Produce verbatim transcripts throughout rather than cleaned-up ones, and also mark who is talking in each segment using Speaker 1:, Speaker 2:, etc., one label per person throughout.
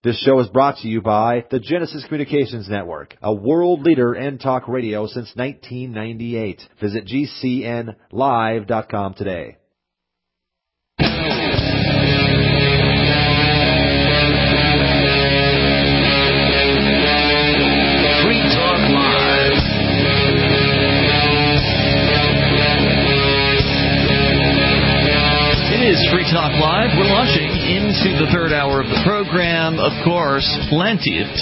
Speaker 1: This show is brought to you by the Genesis Communications Network, a world leader in talk radio since nineteen ninety-eight. Visit G C N live dot com today.
Speaker 2: Free Talk Live. We're launching into the third hour of the program. Of course, plenty of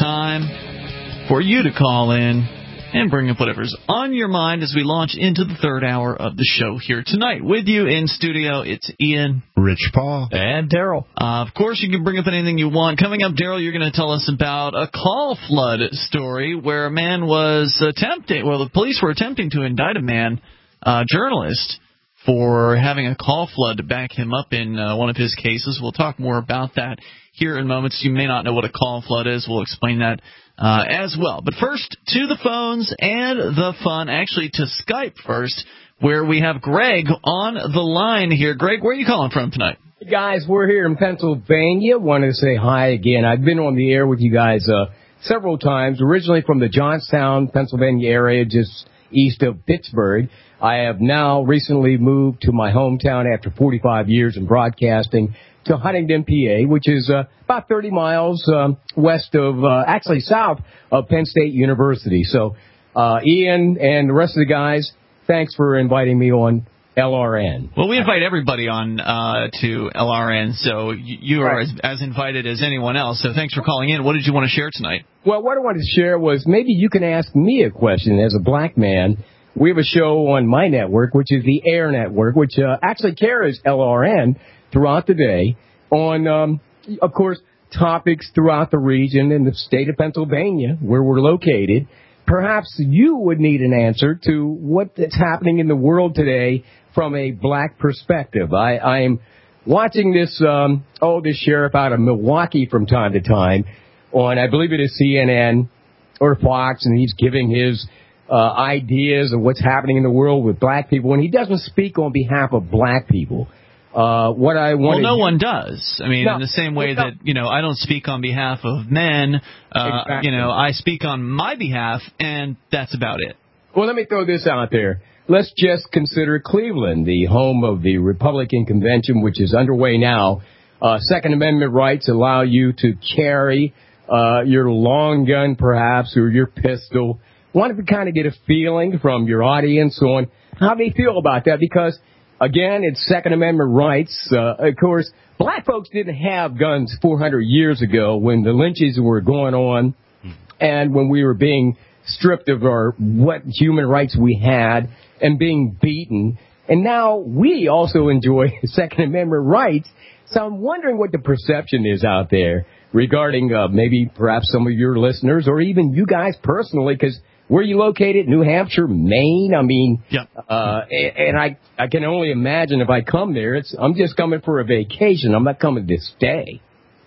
Speaker 2: time for you to call in and bring up whatever's on your mind as we launch into the third hour of the show here tonight. With you in studio, it's Ian,
Speaker 3: Rich Paul,
Speaker 2: and Daryl. Uh, of course, you can bring up anything you want. Coming up, Daryl, you're going to tell us about a call flood story where a man was attempting, well, the police were attempting to indict a man, a journalist, for having a call flood to back him up in uh, one of his cases. We'll talk more about that here in moments. You may not know what a call flood is. We'll explain that uh, as well. But first, to the phones and the fun. Actually, to Skype first, where we have Greg on the line here. Greg, where are you calling from tonight?
Speaker 4: Hey guys, we're here in Pennsylvania. Wanted to say hi again. I've been on the air with you guys uh, several times, originally from the Johnstown, Pennsylvania area, just east of Pittsburgh. I have now recently moved to my hometown after forty-five years in broadcasting to Huntington, P A, which is uh, about thirty miles um, west of, uh, actually south of Penn State University. So, uh, Ian and the rest of the guys, thanks for inviting me on L R N.
Speaker 2: Well, we invite everybody on uh, to L R N, so you are
Speaker 4: right.
Speaker 2: as, as invited as anyone else. So thanks for calling in. What did you want to share tonight?
Speaker 4: Well, what I wanted to share was maybe you can ask me a question as a black man. We have a show on my network, which is the Air Network, which uh, actually carries L R N throughout the day on, um, of course, topics throughout the region in the state of Pennsylvania, where we're located. Perhaps you would need an answer to what is happening in the world today from a black perspective. I, I'm watching this, um, oh, this sheriff out of Milwaukee from time to time on, I believe it is C N N or Fox, and he's giving his Uh, ideas of what's happening in the world with black people, and he doesn't speak on behalf of black people. Uh, what I want.
Speaker 2: Well, no one does. I mean, no, in the same way no. that, you know, I don't speak on behalf of men. Uh, exactly. You know, I speak on my behalf, and that's about it.
Speaker 4: Well, let me throw this out there. Let's just consider Cleveland, the home of the Republican convention, which is underway now. Uh, Second Amendment rights allow you to carry uh, your long gun, perhaps, or your pistol. Wanted to kind of get a feeling from your audience on how they feel about that, because, again, it's Second Amendment rights. Uh, of course, black folks didn't have guns four hundred years ago when the lynchings were going on and when we were being stripped of our what human rights we had and being beaten. And now we also enjoy Second Amendment rights. So I'm wondering what the perception is out there regarding uh, maybe perhaps some of your listeners or even you guys personally, because where are you located? New Hampshire, Maine? I mean,
Speaker 2: yeah.
Speaker 4: uh, and I I can only imagine if I come there, it's I'm just coming for a vacation. I'm not coming to stay.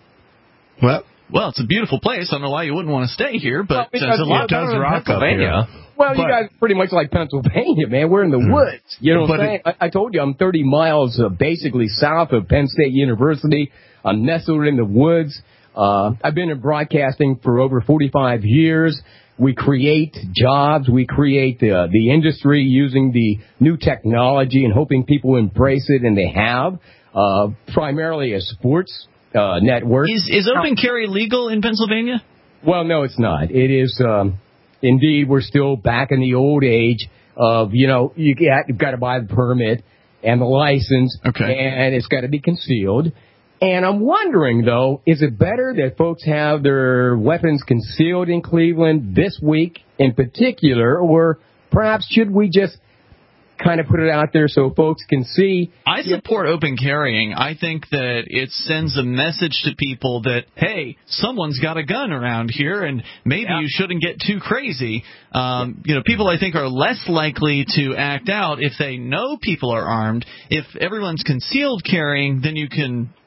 Speaker 2: Well, well, it's a beautiful place. I don't know why you wouldn't want to stay here, but
Speaker 4: well,
Speaker 2: there's a lot better than Pennsylvania.
Speaker 4: Well, but, you guys are pretty much like Pennsylvania, man. We're in the woods. You know what I'm saying? It, I, I told you I'm thirty miles uh, basically south of Penn State University. I'm nestled in the woods. Uh, I've been in broadcasting for over forty-five years. We create jobs. We create the, the industry using the new technology and hoping people embrace it, and they have, uh, primarily a sports uh, network.
Speaker 2: Is, is open carry legal in Pennsylvania?
Speaker 4: Well, no, it's not. It is, um, indeed, we're still back in the old age of, you know, you get, you've got to buy the permit and the license,
Speaker 2: okay.
Speaker 4: and it's got to be concealed. And I'm wondering, though, is it better that folks have their weapons concealed in Cleveland this week in particular, or perhaps should we just kind of put it out there so folks can see?
Speaker 2: I support open carrying. I think that it sends a message to people that, hey, someone's got a gun around here, and maybe yeah. you shouldn't get too crazy. Um, you know, people, I think, are less likely to act out if they know people are armed. If everyone's concealed carrying, then you can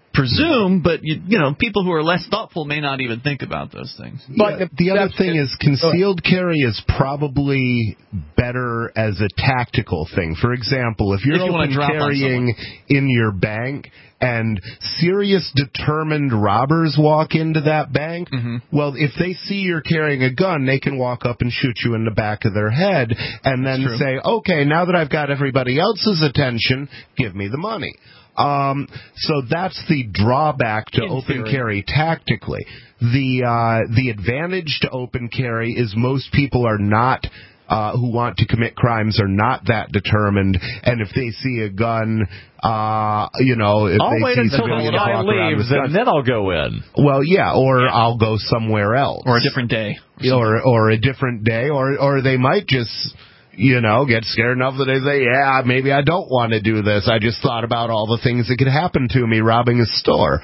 Speaker 2: presume, but you, you know, people who are less thoughtful may not even think about those things.
Speaker 3: But yeah, the other thing is concealed carry is probably better as a tactical thing. For example, if you're
Speaker 2: if you
Speaker 3: open carrying in your bank and serious determined robbers walk into that bank, mm-hmm. well, if they see you're carrying a gun, they can walk up and shoot you in the back of their head and then say, okay, now that I've got everybody else's attention, give me the money. Um, so that's the drawback to in open theory. carry tactically. The uh, the advantage to open carry is most people are not uh, who want to commit crimes are not that determined, and if they see a gun, uh, you know, if
Speaker 1: I'll
Speaker 3: they
Speaker 1: wait
Speaker 3: see
Speaker 1: until the guy leaves, and then I'll go in.
Speaker 3: Well, yeah, or yeah. I'll go somewhere else,
Speaker 2: or a different day,
Speaker 3: or or, or a different day, or or they might just. You know, get scared enough that they say, yeah, maybe I don't want to do this. I just thought about all the things that could happen to me robbing a store.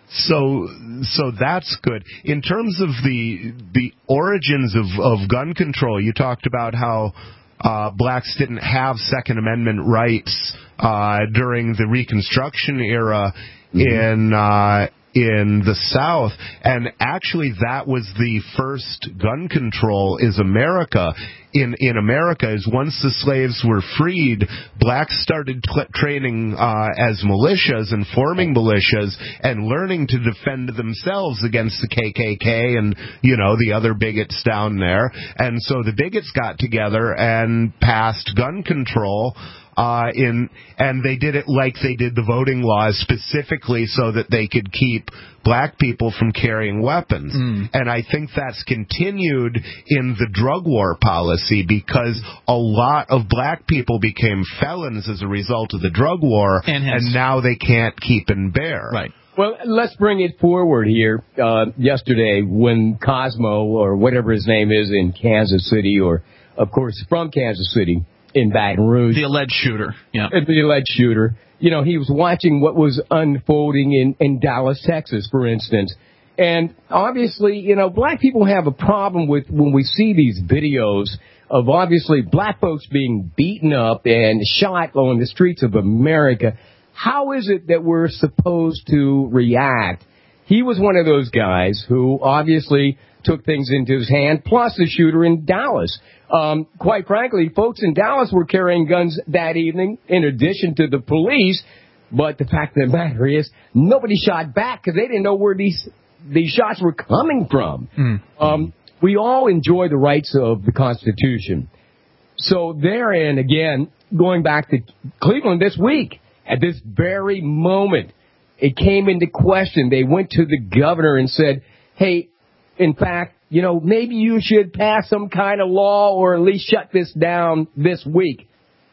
Speaker 3: So so that's good. In terms of the the origins of, of gun control, you talked about how uh, blacks didn't have Second Amendment rights uh, during the Reconstruction era mm-hmm. in uh in the South, and actually that was the first gun control is America. In in America, is once the slaves were freed, blacks started t- training uh, as militias and forming militias and learning to defend themselves against the K K K and, you know, the other bigots down there. And so the bigots got together and passed gun control. Uh, in and they did it like they did the voting laws specifically so that they could keep black people from carrying weapons. Mm. And I think that's continued in the drug war policy because a lot of black people became felons as a result of the drug war,
Speaker 2: and,
Speaker 3: and now they can't keep and bear.
Speaker 2: Right.
Speaker 4: Well, let's bring it forward here. Uh, yesterday, when Cosmo, or whatever his name is, in Kansas City, or, of course, from Kansas City, in Baton Rouge.
Speaker 2: The alleged shooter, yeah.
Speaker 4: The alleged shooter. You know, he was watching what was unfolding in, in Dallas, Texas, for instance. And obviously, you know, black people have a problem with when we see these videos of obviously black folks being beaten up and shot on the streets of America. How is it that we're supposed to react? He was one of those guys who obviously took things into his hand, plus the shooter in Dallas. Um, quite frankly, folks in Dallas were carrying guns that evening in addition to the police. But the fact of the matter is, nobody shot back because they didn't know where these these shots were coming from. Mm. Um, we all enjoy the rights of the Constitution. So therein, again, going back to Cleveland this week, at this very moment, it came into question. They went to the governor and said, hey, in fact, you know, maybe you should pass some kind of law or at least shut this down this week,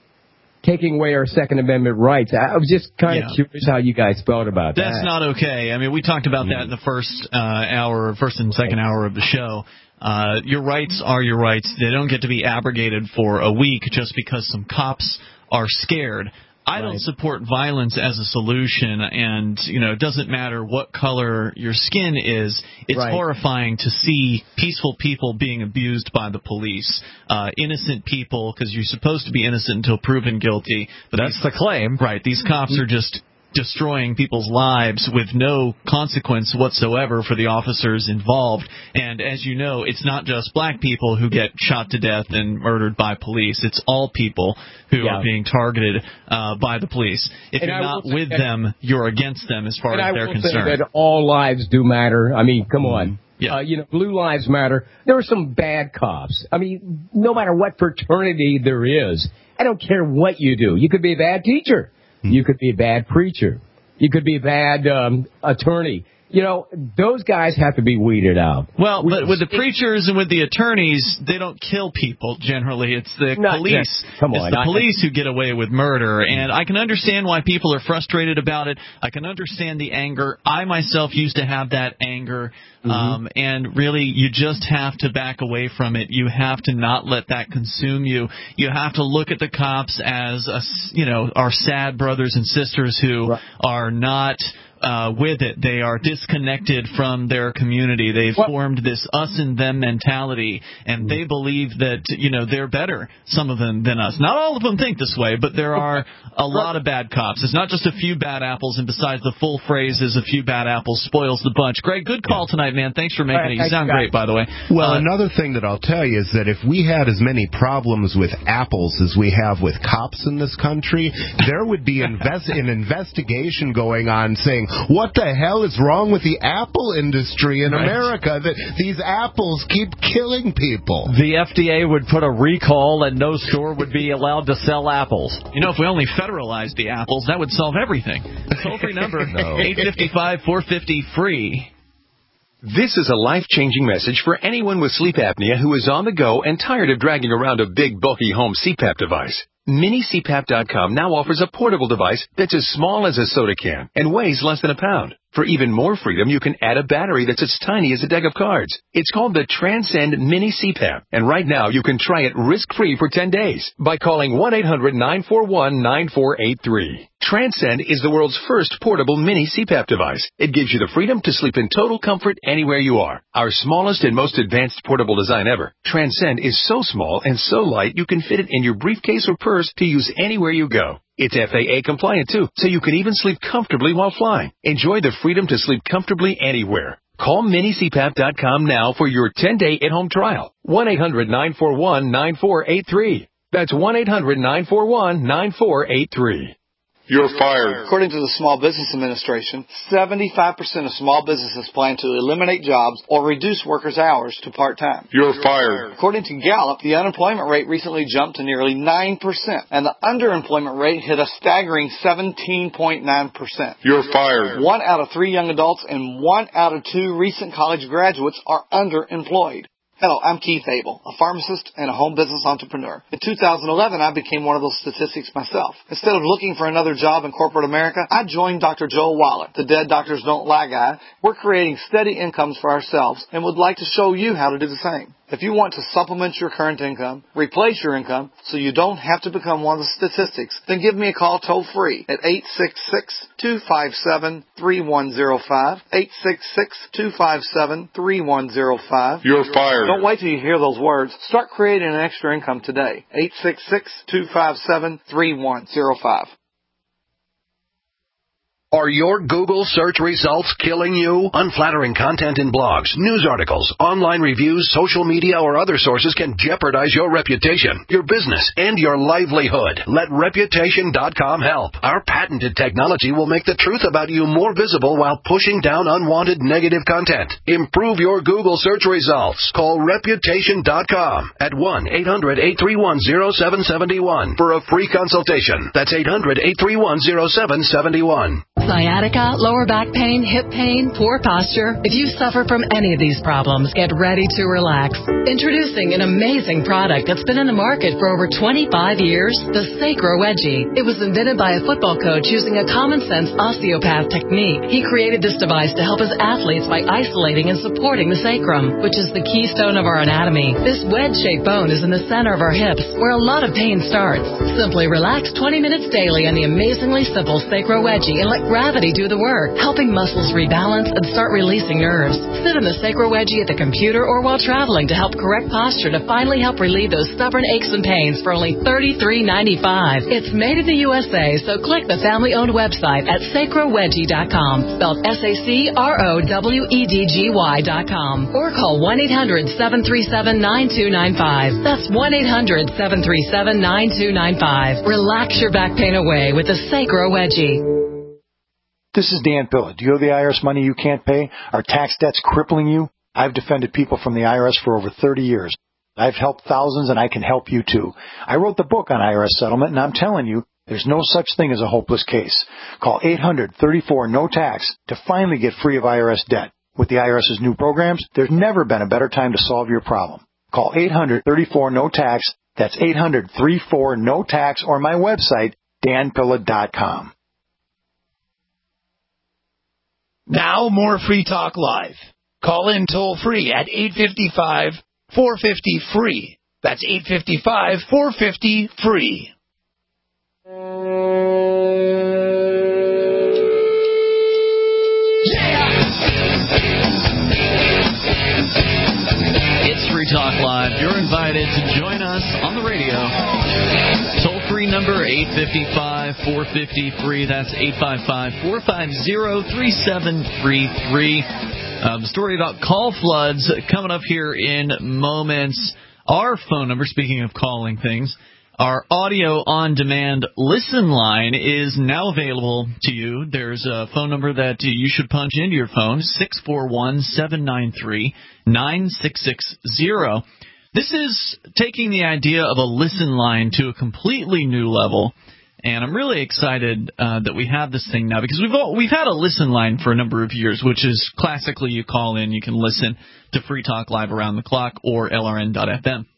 Speaker 4: taking away our Second Amendment rights. I was just kind of yeah. curious how you guys felt about
Speaker 2: That's
Speaker 4: that.
Speaker 2: That's not okay. I mean, we talked about mm-hmm. that in the first uh, hour, first and second hour of the show. Uh, your rights are your rights. They don't get to be abrogated for a week just because some cops are scared. I don't right. support violence as a solution, and, you know, it doesn't matter what color your skin is. It's right. horrifying to see peaceful people being abused by the police, uh, innocent people, because you're supposed to be innocent until proven guilty. But
Speaker 1: that's
Speaker 2: these,
Speaker 1: the claim.
Speaker 2: Right. These cops are just destroying people's lives with no consequence whatsoever for the officers involved. And as you know, it's not just black people who get shot to death and murdered by police. It's all people who yeah. are being targeted uh, by the police. If and you're I not with them, you're against them as far
Speaker 4: and
Speaker 2: as
Speaker 4: I
Speaker 2: they're
Speaker 4: will
Speaker 2: concerned.
Speaker 4: Say that all lives do matter. I mean, come on.
Speaker 2: Yeah.
Speaker 4: Uh, you know, blue lives matter. There are some bad cops. I mean, no matter what fraternity there is, I don't care what you do. You could be a bad teacher. Mm-hmm. You could be a bad preacher. You could be a bad um, attorney. You know, those guys have to be weeded out.
Speaker 2: Well, but with the preachers and with the attorneys, they don't kill people generally. It's the
Speaker 4: Not,
Speaker 2: police.
Speaker 4: Yeah, come on.
Speaker 2: It's the
Speaker 4: I,
Speaker 2: police who get away with murder. And I can understand why people are frustrated about it. I can understand the anger. I myself used to have that anger. Mm-hmm. Um, and really, you just have to back away from it. You have to not let that consume you. You have to look at the cops as, a, you know, our sad brothers and sisters who right. are not uh, with it. They are disconnected from their community. They've
Speaker 5: what?
Speaker 2: formed this us and them mentality, and they believe that, you know, they're better, some of them, than us. Not all of them think this way, but there are a lot of bad cops. It's not just a few bad apples, and besides, the full phrase is a few bad apples spoils the bunch. Greg, good call tonight, man. Thanks for making
Speaker 5: right,
Speaker 2: it. You sound great, by the way.
Speaker 3: Well,
Speaker 2: uh,
Speaker 3: another thing that I'll tell you is that if we had as many problems with apples as we have with cops in this country, there would be invest- an investigation going on saying, what the hell is wrong with the apple industry in
Speaker 2: Right.
Speaker 3: America that these apples keep killing people?
Speaker 6: The F D A would put a recall and no store would be allowed to sell apples.
Speaker 2: You know, if we only federalized the apples, that would solve everything. Toll-free number,
Speaker 3: No.
Speaker 2: eight five five, four five zero, free.
Speaker 7: This is a life-changing message for anyone with sleep apnea who is on the go and tired of dragging around a big, bulky home C PAP device. Mini C PAP dot com now offers a portable device that's as small as a soda can and weighs less than a pound. For even more freedom, you can add a battery that's as tiny as a deck of cards. It's called the Transcend Mini C PAP, and right now you can try it risk-free for ten days by calling one eight hundred nine four one nine four eight three. Transcend is the world's first portable mini C PAP device. It gives you the freedom to sleep in total comfort anywhere you are. Our smallest and most advanced portable design ever. Transcend is so small and so light you can fit it in your briefcase or purse to use anywhere you go. It's F A A compliant too, so you can even sleep comfortably while flying. Enjoy the freedom to sleep comfortably anywhere. Call Mini C PAP dot com now for your ten-day at-home trial. one eight hundred nine four one nine four eight three. That's one eight hundred nine four one nine four eight three.
Speaker 8: You're fired. According to the Small Business Administration, seventy-five percent of small businesses plan to eliminate jobs or reduce workers' hours to part-time. You're fired. According to Gallup, the unemployment rate recently jumped to nearly nine percent, and the underemployment rate hit a staggering seventeen point nine percent. You're fired. One out of three young adults and one out of two recent college graduates are underemployed. Hello, I'm Keith Abel, a pharmacist and a home business entrepreneur. In two thousand eleven, I became one of those statistics myself. Instead of looking for another job in corporate America, I joined Doctor Joel Waller, the Dead Doctors Don't Lie guy. We're creating steady incomes for ourselves and would like to show you how to do the same. If you want to supplement your current income, replace your income, so you don't have to become one of the statistics, then give me a call toll-free at eight six six, two five seven, three one zero five, eight six six, two five seven, three one zero five. You're fired. Don't wait till you hear those words. Start creating an extra income today. eight six six, two five seven, three one zero five.
Speaker 9: Are your Google search results killing you? Unflattering content in blogs, news articles, online reviews, social media, or other sources can jeopardize your reputation, your business, and your livelihood. Let Reputation dot com help. Our patented technology will make the truth about you more visible while pushing down unwanted negative content. Improve your Google search results. Call Reputation dot com at one eight hundred, eight three one, zero seven seven one for a free consultation. That's eight hundred, eight three one, zero seven seven one.
Speaker 10: Sciatica, lower back pain, hip pain, poor posture. If you suffer from any of these problems, get ready to relax. Introducing an amazing product that's been in the market for over twenty-five years, the Sacro Wedgie. It was invented by a football coach using a common-sense osteopath technique. He created this device to help his athletes by isolating and supporting the sacrum, which is the keystone of our anatomy. This wedge-shaped bone is in the center of our hips, where a lot of pain starts. Simply relax twenty minutes daily on the amazingly simple Sacro Wedgie and let gravity do the work, helping muscles rebalance and start releasing nerves. Sit in the Sacro Wedgie at the computer or while traveling to help correct posture to finally help relieve those stubborn aches and pains for only thirty-three ninety-five. It's made in the U S A, so click the family-owned website at sacro wedgie dot com, spelled S A C R O W E D G Y dot com, or call one eight hundred, seven three seven, nine two nine five. That's one eight hundred, seven three seven, nine two nine five. Relax your back pain away with the Sacro Wedgie.
Speaker 11: This is Dan Pilla. Do you owe the I R S money you can't pay? Are tax debts crippling you? I've defended people from the I R S for over thirty years. I've helped thousands, and I can help you too. I wrote the book on I R S settlement, and I'm telling you, there's no such thing as a hopeless case. Call eight hundred, thirty-four, no tax to finally get free of I R S debt. With the IRS's new programs, there's never been a better time to solve your problem. Call eight hundred, thirty-four, no tax. That's eight hundred, thirty-four, no tax, or my website, dan pilla dot com.
Speaker 12: Now more Free Talk Live. Call in toll free at eight five five, four five zero, free. That's eight five five, four five zero, free.
Speaker 2: Jeff, you're invited to join us on the radio. Toll-free number eight five five, four five zero, free. That's eight five five, four five zero, three seven three three. Uh, the story about call floods coming up here in moments. Our phone number, speaking of calling things, our audio on demand listen line is now available to you. There's a phone number that you should punch into your phone, six four one, seven nine three, nine six six zero. This is taking the idea of a listen line to a completely new level. And I'm really excited uh, that we have this thing now because we've all, we've had a listen line for a number of years, which is classically you call in, you can listen to Free Talk Live around the clock or L R N dot F M.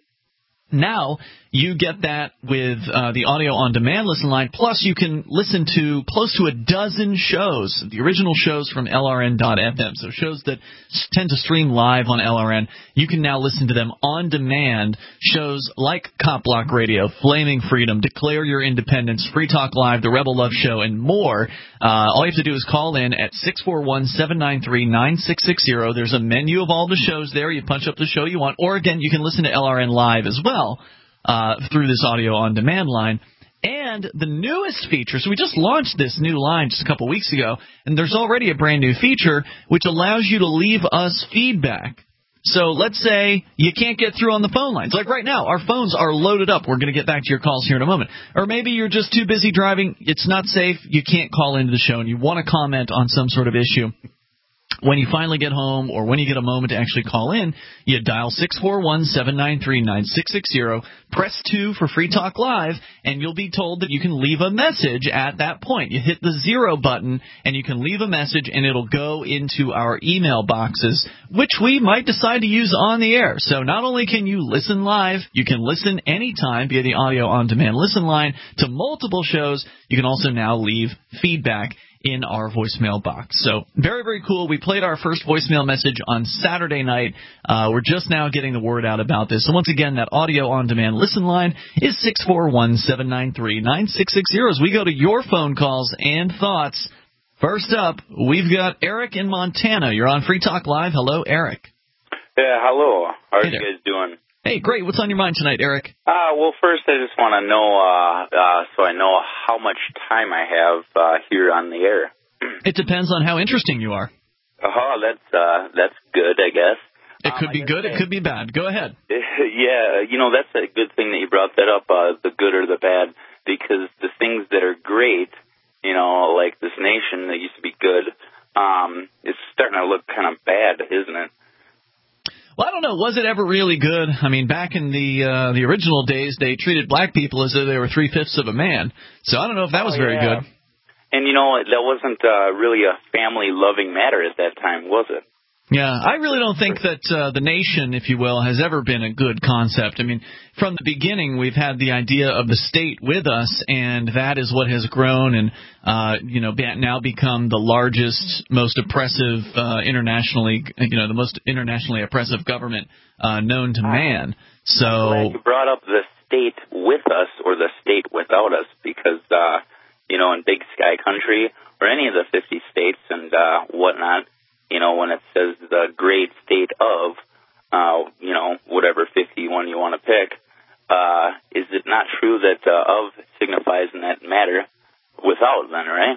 Speaker 2: Now you get that with uh, the audio on demand listen line, plus you can listen to close to a dozen shows, the original shows from L R N dot F M, so shows that tend to stream live on L R N. You can now listen to them on demand, shows like Cop Block Radio, Flaming Freedom, Declare Your Independence, Free Talk Live, The Rebel Love Show, and more. Uh, all you have to do is call in at six four one, seven nine three, nine six six zero. There's a menu of all the shows there. You punch up the show you want, or again, you can listen to L R N Live as well. Uh, through this audio on demand line. And the newest feature, so we just launched this new line just a couple weeks ago, and there's already a brand new feature which allows you to leave us feedback. So let's say you can't get through on the phone lines. Like right now, our phones are loaded up. We're going to get back to your calls here in a moment. Or maybe you're just too busy driving, it's not safe, you can't call into the show, and you want to comment on some sort of issue. When you finally get home or when you get a moment to actually call in, you dial six four one, seven nine three, nine six six zero, press two for Free Talk Live, and you'll be told that you can leave a message at that point. You hit the zero button, and you can leave a message, and it'll go into our email boxes, which we might decide to use on the air. So not only can you listen live, you can listen anytime via the audio on-demand listen line to multiple shows. You can also now leave feedback in our voicemail box. So very, very cool. We played our first voicemail message on Saturday night. Uh, we're just now getting the word out about this. So once again, that audio on-demand listen line is six four one, seven nine three, nine six six zero as we go to your phone calls and thoughts. First up, we've got Eric in Montana. You're on Free Talk Live. Hello, Eric.
Speaker 5: Yeah, hello. How are
Speaker 2: hey
Speaker 5: you guys doing?
Speaker 2: Hey, great. What's on your mind tonight, Eric?
Speaker 5: Uh, well, first I just want to know, uh, uh, so I know how much time I have uh, here on the air.
Speaker 2: It depends on how interesting you are.
Speaker 5: Oh, that's uh, that's good, I guess.
Speaker 2: It could um, be good. It could be bad. Go ahead.
Speaker 5: Yeah, you know, that's a good thing that you brought that up, uh, the good or the bad, because the things that are great, you know, like this nation that used to be good, um, is starting to look kind of bad, isn't it?
Speaker 2: Well, I don't know. Was it ever really good? I mean, back in the uh, the original days, they treated black people as though they were three-fifths of a man. So I don't know if that was
Speaker 5: oh,
Speaker 2: very
Speaker 5: yeah.
Speaker 2: good.
Speaker 5: And, you know, that wasn't uh, really a family-loving matter at that time, was it?
Speaker 2: Yeah, I really don't think that uh, the nation, if you will, has ever been a good concept. I mean, from the beginning, we've had the idea of the state with us, and that is what has grown and, uh, you know, now become the largest, most oppressive uh, internationally, you know, the most internationally oppressive government uh, known to man. So
Speaker 5: I'm glad you brought up the state with us or the state without us because, uh, you know, in Big Sky Country or any of the fifty states and uh, whatnot, you know, when it says the great state of, uh, you know, whatever fifty-one you want to pick, uh, is it not true that uh, of signifies in that matter without then, right?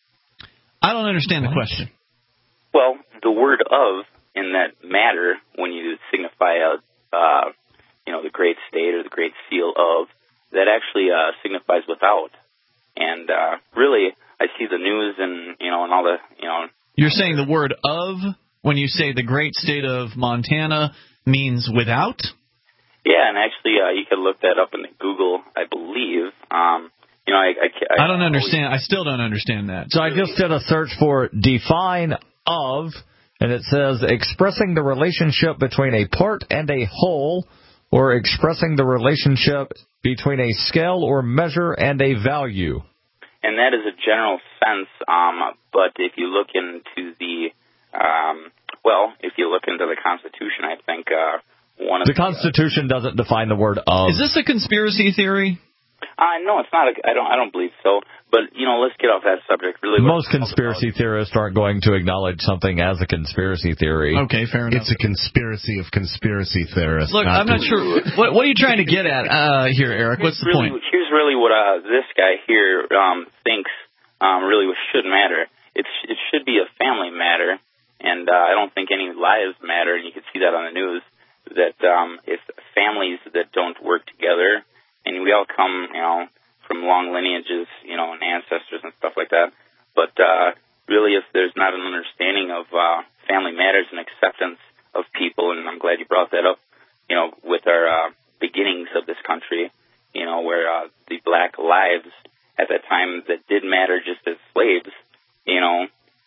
Speaker 2: I don't understand the question.
Speaker 5: Well, the word of in that matter, when you signify a, uh, you know, the great state or the great seal of, that actually uh, signifies without. And uh, really, I see the news and, you know, and all the, you know,
Speaker 2: you're saying the word of, when you say the great state of Montana, means without?
Speaker 5: Yeah, and actually uh, you can look that up in Google, I believe. Um, you know, I, I,
Speaker 2: I, I don't understand. I still don't understand that.
Speaker 6: So I just did a search for define of, and it says expressing the relationship between a part and a whole, or expressing the relationship between a scale or measure and a value.
Speaker 5: And that is a general sense, um, but if you look into the, um, well, if you look into the Constitution, I think uh, one of
Speaker 6: the... The
Speaker 5: uh,
Speaker 6: Constitution doesn't define the word of.
Speaker 2: Is this a conspiracy theory?
Speaker 5: Uh, no, it's not. A, I don't. I don't believe so. But you know, let's get off that subject. Really,
Speaker 6: most conspiracy theorists aren't going to acknowledge something as a conspiracy theory.
Speaker 2: Okay, fair enough.
Speaker 3: It's a conspiracy of conspiracy theorists.
Speaker 2: Look, I'm not sure. What, what are you trying to get at uh, here, Eric? What's the
Speaker 5: really,
Speaker 2: point?
Speaker 5: Here's really what uh, this guy here um, thinks. Um, really, what should matter. It's it should be a family matter, and uh, I don't think any lives matter. And you can see that on the news. That um, if families that don't work together. And we all come, you know, from long lineages, you know, and ancestors and stuff like that. But uh, really, if there's not an understanding of uh, family matters and acceptance of people, and I'm glad you brought that up, you know, with our uh, beginnings of this country, you know, where uh, the black lives at that time that did matter just as slaves, you know,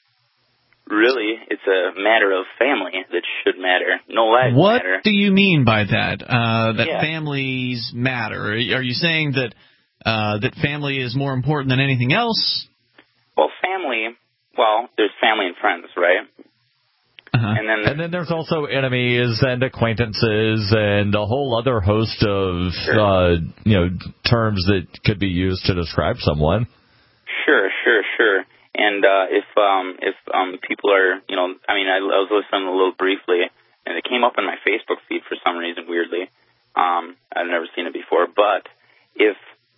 Speaker 5: really, it's a matter of family that should matter. No lives
Speaker 2: what
Speaker 5: matter.
Speaker 2: What do you mean by that? Uh, that
Speaker 5: yeah.
Speaker 2: families matter? Are you saying that uh, that family is more important than anything else?
Speaker 5: Well, family. Well, there's family and friends, right?
Speaker 2: Uh-huh.
Speaker 5: And then,
Speaker 6: and then there's also enemies and acquaintances and a whole other host of
Speaker 5: sure.
Speaker 6: uh, you know terms that could be used to describe someone.
Speaker 5: Sure, sure, sure. And uh, if um, if um, people are, you know, I mean, I, I was listening a little briefly, and it came up in my Facebook feed for some reason, weirdly. Um, I've never seen it before. But if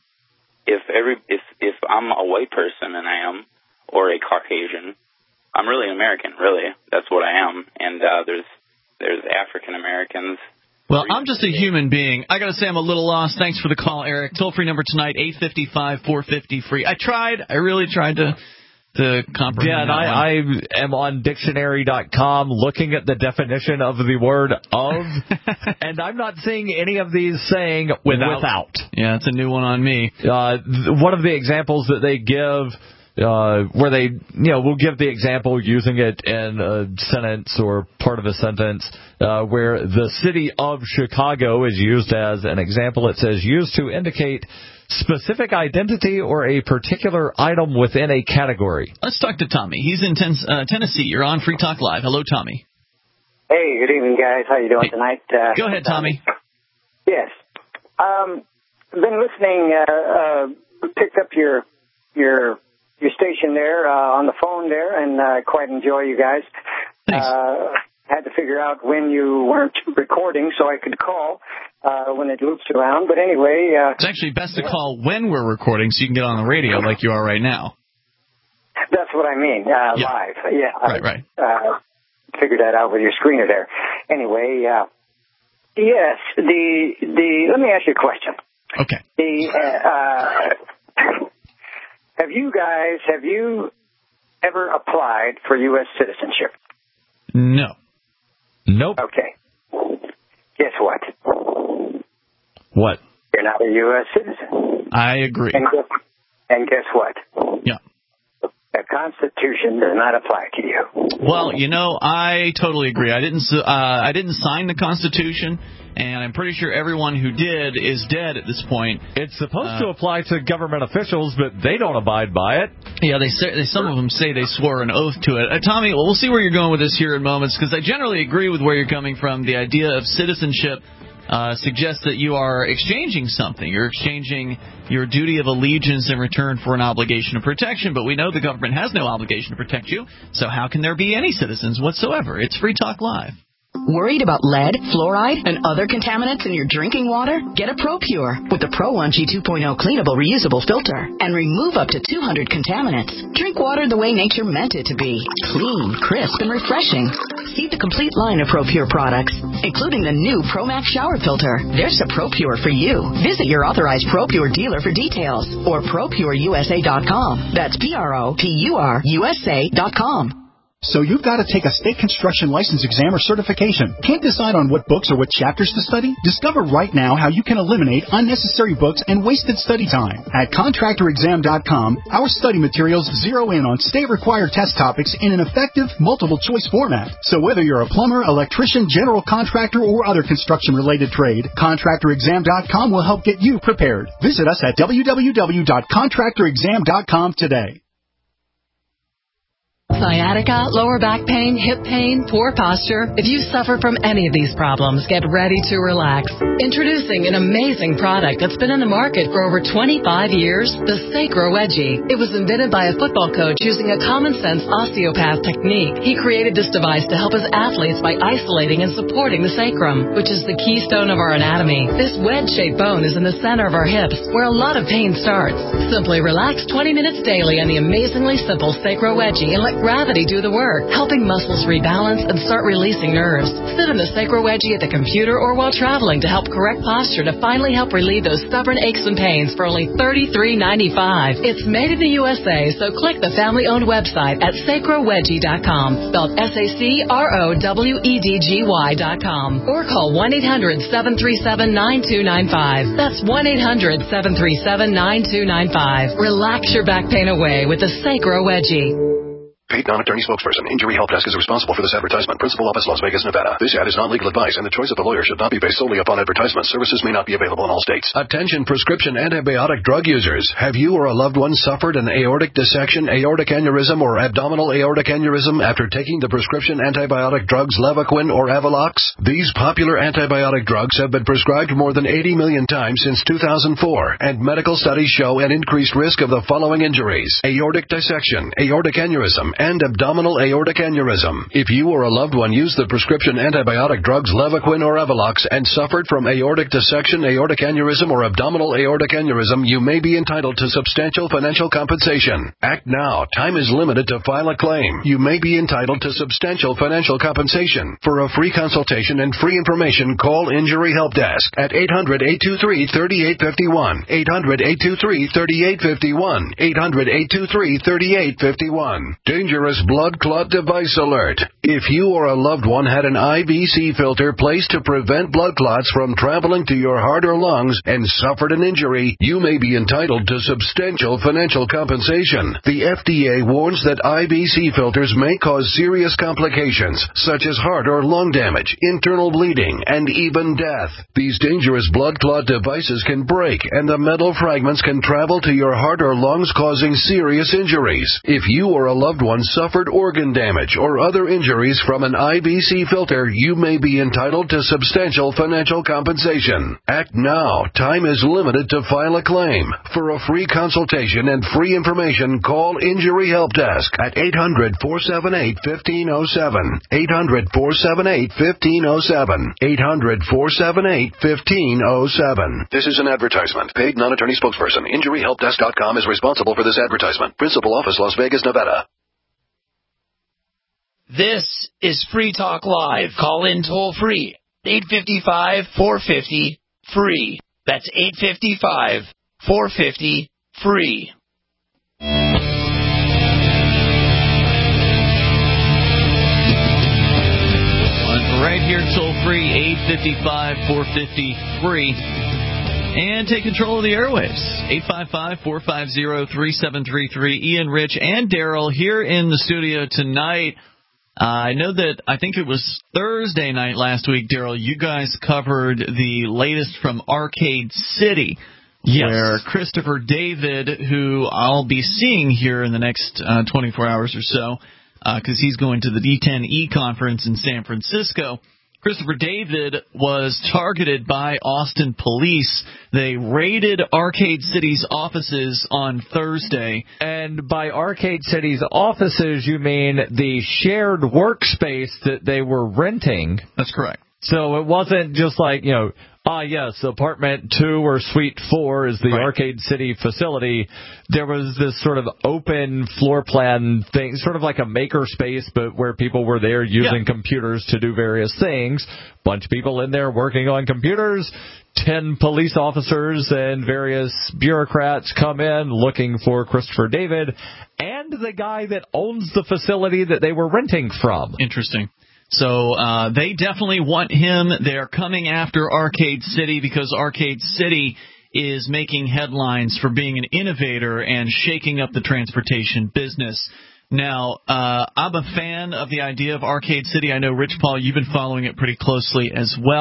Speaker 5: if every if if I'm a white person and I am, or a Caucasian, I'm really an American. Really, that's what I am. And uh, there's there's African Americans.
Speaker 2: Well, I'm just a human being. I got to say I'm a little lost. Thanks for the call, Eric. Toll-free number tonight, eight five five, four five zero, free. I tried. I really tried to... To comprehend
Speaker 6: yeah, and I, I am on dictionary dot com looking at the definition of the word of, and I'm not seeing any of these saying without. without.
Speaker 2: Yeah, it's a new one on me.
Speaker 6: Uh, th- one of the examples that they give, uh, where they, you know, will give the example using it in a sentence or part of a sentence, uh, where the city of Chicago is used as an example. It says used to indicate specific identity or a particular item within a category.
Speaker 2: Let's talk to Tommy. He's in ten- uh, Tennessee. You're on Free Talk Live. Hello, Tommy.
Speaker 13: Hey, good evening, guys. How you doing
Speaker 2: hey.
Speaker 13: tonight? Uh,
Speaker 2: Go ahead, Tommy.
Speaker 13: Yes. Um, been listening. Uh, uh, picked up your your your station there uh, on the phone there, and uh, quite enjoy you guys.
Speaker 2: Thanks.
Speaker 13: Uh, had to figure out when you weren't recording so I could call uh, when it loops around. But anyway... Uh,
Speaker 2: it's actually best to call when we're recording so you can get on the radio like you are right now.
Speaker 13: That's what I mean, uh,
Speaker 2: yeah.
Speaker 13: live. Yeah,
Speaker 2: right, right.
Speaker 13: Uh, figured that out with your screener there. Anyway, uh, yes, the... the. Let me ask you a question.
Speaker 2: Okay.
Speaker 13: The uh, Have you guys, have you ever applied for U S citizenship?
Speaker 2: No.
Speaker 6: Nope.
Speaker 13: Okay. Guess what?
Speaker 6: What?
Speaker 13: You're not a U S citizen.
Speaker 2: I agree.
Speaker 13: And guess, and guess what?
Speaker 2: Yeah.
Speaker 13: The Constitution does not apply to you.
Speaker 2: Well, you know, I totally agree. I didn't. Uh, I didn't sign the Constitution, and I'm pretty sure everyone who did is dead at this point.
Speaker 6: It's supposed
Speaker 2: uh,
Speaker 6: to apply to government officials, but they don't abide by it.
Speaker 2: Yeah, they say, they some of them say they swore an oath to it. Uh, Tommy, well, we'll see where you're going with this here in moments, because I generally agree with where you're coming from. The idea of citizenship uh, suggests that you are exchanging something. You're exchanging your duty of allegiance in return for an obligation of protection, but we know the government has no obligation to protect you, so how can there be any citizens whatsoever? It's Free Talk Live.
Speaker 10: Worried about lead, fluoride, and other contaminants in your drinking water? Get a ProPure with the Pro one G two point oh cleanable reusable filter and remove up to two hundred contaminants. Drink water the way nature meant it to be. Clean, crisp, and refreshing. See the complete line of ProPure products, including the new ProMax shower filter. There's a ProPure for you. Visit your authorized ProPure dealer for details or Pro Pure U S A dot com. That's P R O P U R U S A dot com.
Speaker 14: So you've got to take a state construction license exam or certification. Can't decide on what books or what chapters to study? Discover right now how you can eliminate unnecessary books and wasted study time. At contractor exam dot com, our study materials zero in on state-required test topics in an effective, multiple-choice format. So whether you're a plumber, electrician, general contractor, or other construction-related trade, contractor exam dot com will help get you prepared. Visit us at w w w dot contractor exam dot com today.
Speaker 10: Sciatica, lower back pain, hip pain, poor posture. If you suffer from any of these problems, get ready to relax. Introducing an amazing product that's been in the market for over twenty-five years, the Sacro Wedgie. It was invented by a football coach using a common-sense osteopath technique. He created this device to help his athletes by isolating and supporting the sacrum, which is the keystone of our anatomy. This wedge-shaped bone is in the center of our hips, where a lot of pain starts. Simply relax twenty minutes daily on the amazingly simple Sacro Wedgie and let gravity do the work, helping muscles rebalance and start releasing nerves. Sit in the Sacro Wedgie at the computer or while traveling to help correct posture to finally help relieve those stubborn aches and pains for only thirty-three ninety-five. It's made in the U S A, so click the family-owned website at sacro wedgie dot com, spelled S A C R O W E D G Y dot com, or call one eight hundred seven three seven nine two nine five. That's one eight hundred seven three seven nine two nine five. Relax your back pain away with the Sacro Wedgie.
Speaker 9: Paid non-attorney spokesperson. Injury Help Desk is responsible for this advertisement. Principal office, Las Vegas, Nevada. This ad is not legal advice, and the choice of the lawyer should not be based solely upon advertisement. Services may not be available in all states. Attention prescription antibiotic drug users. Have you or a loved one suffered an aortic dissection, aortic aneurysm, or abdominal aortic aneurysm after taking the prescription antibiotic drugs Levaquin or Avalox? These popular antibiotic drugs have been prescribed more than eighty million times since two thousand four, and medical studies show an increased risk of the following injuries: aortic dissection, aortic aneurysm, and abdominal aortic aneurysm. If you or a loved one used the prescription antibiotic drugs Levaquin or Avalox and suffered from aortic dissection, aortic aneurysm, or abdominal aortic aneurysm, you may be entitled to substantial financial compensation. Act now. Time is limited to file a claim. You may be entitled to substantial financial compensation. For a free consultation and free information, call Injury Help Desk at eight hundred eight two three three eight five one, eight hundred eight two three three eight five one, eight hundred eight two three three eight five one. Dangerous blood clot device alert. If you or a loved one had an I V C filter placed to prevent blood clots from traveling to your heart or lungs and suffered an injury, you may be entitled to substantial financial compensation. The F D A warns that I V C filters may cause serious complications, such as heart or lung damage, internal bleeding, and even death. These dangerous blood clot devices can break, and the metal fragments can travel to your heart or lungs, causing serious injuries. If you or a loved one suffered organ damage or other injuries from an I V C filter, you may be entitled to substantial financial compensation. Act now. Time is limited to file a claim. For a free consultation and free information, call Injury Help Desk at eight hundred four seven eight one five zero seven, eight hundred four seven eight one five zero seven, eight hundred four seven eight one five zero seven. This is an advertisement. Paid non-attorney spokesperson. Injury Help Desk dot com is responsible for this advertisement. Principal office, Las Vegas, Nevada.
Speaker 12: This is Free Talk Live. Call in toll free. eight five five, four five zero, free. That's eight five five, four five zero, free.
Speaker 2: Right here, toll free, eight five five, four five zero, free. And take control of the airwaves. eight five five, four five zero, three seven three three. Ian, Rich, and Daryl here in the studio tonight. Uh, I know that I think it was Thursday night last week, Daryl, you guys covered the latest from Arcade City, yes, where Christopher David, who I'll be seeing here in the next uh, twenty-four hours or so, because uh, he's going to the D ten E conference in San Francisco, Christopher David was targeted by Austin police. They raided Arcade City's offices on Thursday.
Speaker 6: And by Arcade City's offices, you mean the shared workspace that they were renting.
Speaker 2: That's correct.
Speaker 6: So it wasn't just like, you know, ah, yes, apartment two or suite four is the right. Arcade City facility. There was this sort of open floor plan thing, sort of like a maker space, but where people were there using yeah. computers to do various things. Bunch of people in there working on computers. Ten police officers and various bureaucrats come in looking for Christopher David and the guy that owns the facility that they were renting from.
Speaker 2: Interesting. So uh, they definitely want him. They're coming after Arcade City because Arcade City is making headlines for being an innovator and shaking up the transportation business. Now, uh, I'm a fan of the idea of Arcade City. I know, Rich Paul, you've been following it pretty closely as well.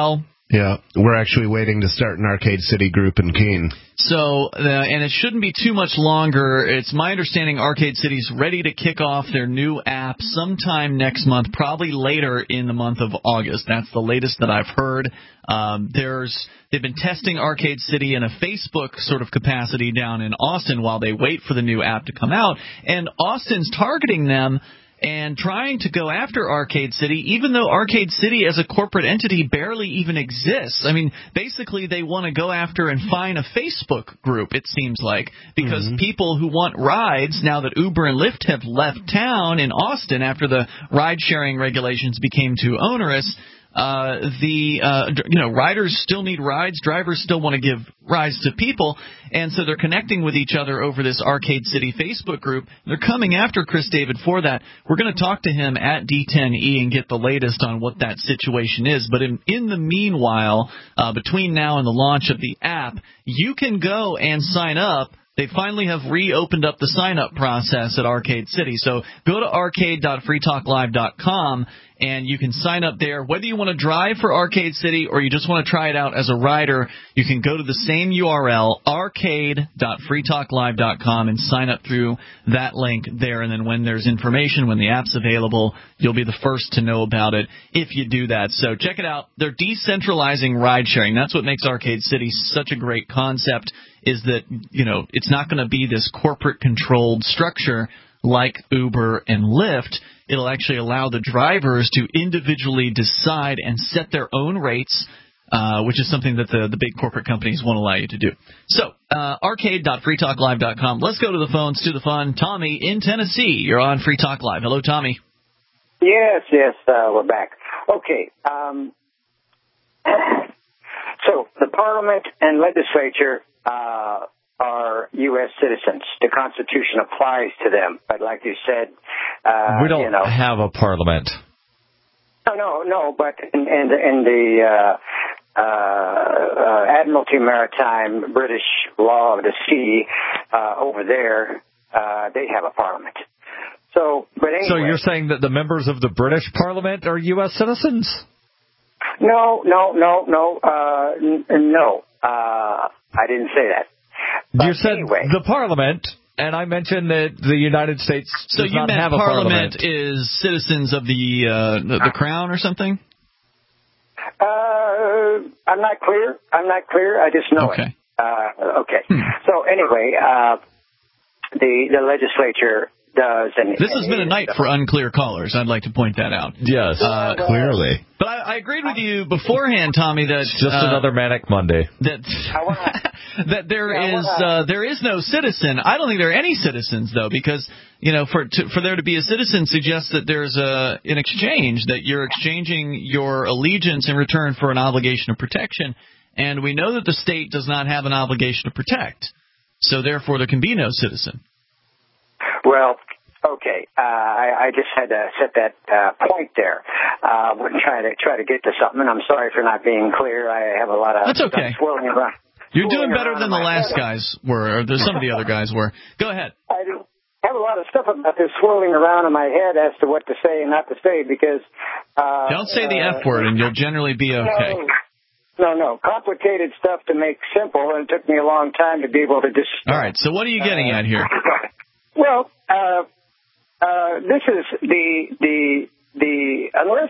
Speaker 3: Yeah, we're actually waiting to start an Arcade City group in Keene.
Speaker 2: So, uh, and it shouldn't be too much longer. It's my understanding Arcade City's ready to kick off their new app sometime next month, probably later in the month of August. That's the latest that I've heard. Um, there's they've been testing Arcade City in a Facebook sort of capacity down in Austin while they wait for the new app to come out, and Austin's targeting them and trying to go after Arcade City, even though Arcade City as a corporate entity barely even exists. I mean, basically they want to go after and find a Facebook group, it seems like, because mm-hmm. people who want rides, now that Uber and Lyft have left town in Austin after the ride-sharing regulations became too onerous, Uh, the, uh, you know, riders still need rides. Drivers still want to give rides to people. And so they're connecting with each other over this Arcade City Facebook group. They're coming after Chris David for that. We're going to talk to him at D ten E and get the latest on what that situation is. But in, in the meanwhile, uh, between now and the launch of the app, you can go and sign up. They finally have reopened up the sign-up process at Arcade City. So go to arcade dot free talk live dot com, and you can sign up there. Whether you want to drive for Arcade City or you just want to try it out as a rider, you can go to the same U R L, arcade dot free talk live dot com, and sign up through that link there. And then when there's information, when the app's available, you'll be the first to know about it if you do that. So check it out. They're decentralizing ride-sharing. That's what makes Arcade City such a great concept, is that, you know, it's not going to be this corporate-controlled structure like Uber and Lyft. It'll actually allow the drivers to individually decide and set their own rates, uh, which is something that the, the big corporate companies won't allow you to do. So, uh, arcade dot free talk live dot com. Let's go to the phones, to the fun. Tommy in Tennessee, you're on Free Talk Live. Hello, Tommy.
Speaker 13: Yes, yes, uh, we're back. Okay. Um, so, the Parliament and legislature Uh, are U S citizens. The Constitution applies to them. But like you said, uh,
Speaker 6: we don't
Speaker 13: you know,
Speaker 6: have a parliament.
Speaker 13: No, no, no. But in, in the, in the uh, uh, Admiralty Maritime British Law of the Sea uh, over there, uh, they have a parliament. So, but anyway.
Speaker 6: So you're saying that the members of the British Parliament are U S citizens?
Speaker 13: No, no, no, no, uh, n- no. Uh, I didn't say that. But
Speaker 6: you said
Speaker 13: anyway.
Speaker 6: the Parliament, and I mentioned that the United States does
Speaker 2: so you
Speaker 6: not
Speaker 2: meant
Speaker 6: have a
Speaker 2: Parliament.
Speaker 6: Parliament
Speaker 2: Is citizens of the, uh, the the Crown or something?
Speaker 13: Uh, I'm not clear. I'm not clear. I just know
Speaker 2: okay.
Speaker 13: it. Uh, okay.
Speaker 2: Hmm.
Speaker 13: So anyway, uh, the the legislature does. And
Speaker 2: this has been a night for unclear callers. I'd like to point that out.
Speaker 6: Yes,
Speaker 2: uh,
Speaker 3: clearly.
Speaker 2: But I, I agreed with you beforehand, Tommy, that
Speaker 6: it's just
Speaker 2: uh,
Speaker 6: another manic Monday.
Speaker 2: That that there
Speaker 13: yeah,
Speaker 2: is uh, there is no citizen. I don't think there are any citizens though, because you know for to, for there to be a citizen suggests that there's a an exchange, that you're exchanging your allegiance in return for an obligation of protection, and we know that the state does not have an obligation to protect, so therefore there can be no citizen.
Speaker 13: Well, okay. Uh, I, I just had to set that uh, point there. Uh, we're trying to try to get to something, and I'm sorry for not being clear. I have a lot of
Speaker 2: That's okay.
Speaker 13: stuff swirling around.
Speaker 2: You're
Speaker 13: swirling
Speaker 2: doing better than the last
Speaker 13: head.
Speaker 2: guys were, or there's some of the other guys were. Go ahead.
Speaker 13: I do have a lot of stuff about this swirling around in my head as to what to say and not to say because. Uh,
Speaker 2: Don't say the
Speaker 13: uh,
Speaker 2: F word, and you'll generally be okay.
Speaker 13: No, no, no. Complicated stuff to make simple, and it took me a long time to be able to just.
Speaker 2: All right. So what are you getting
Speaker 13: uh,
Speaker 2: at here?
Speaker 13: Well, uh, uh, this is the the the unless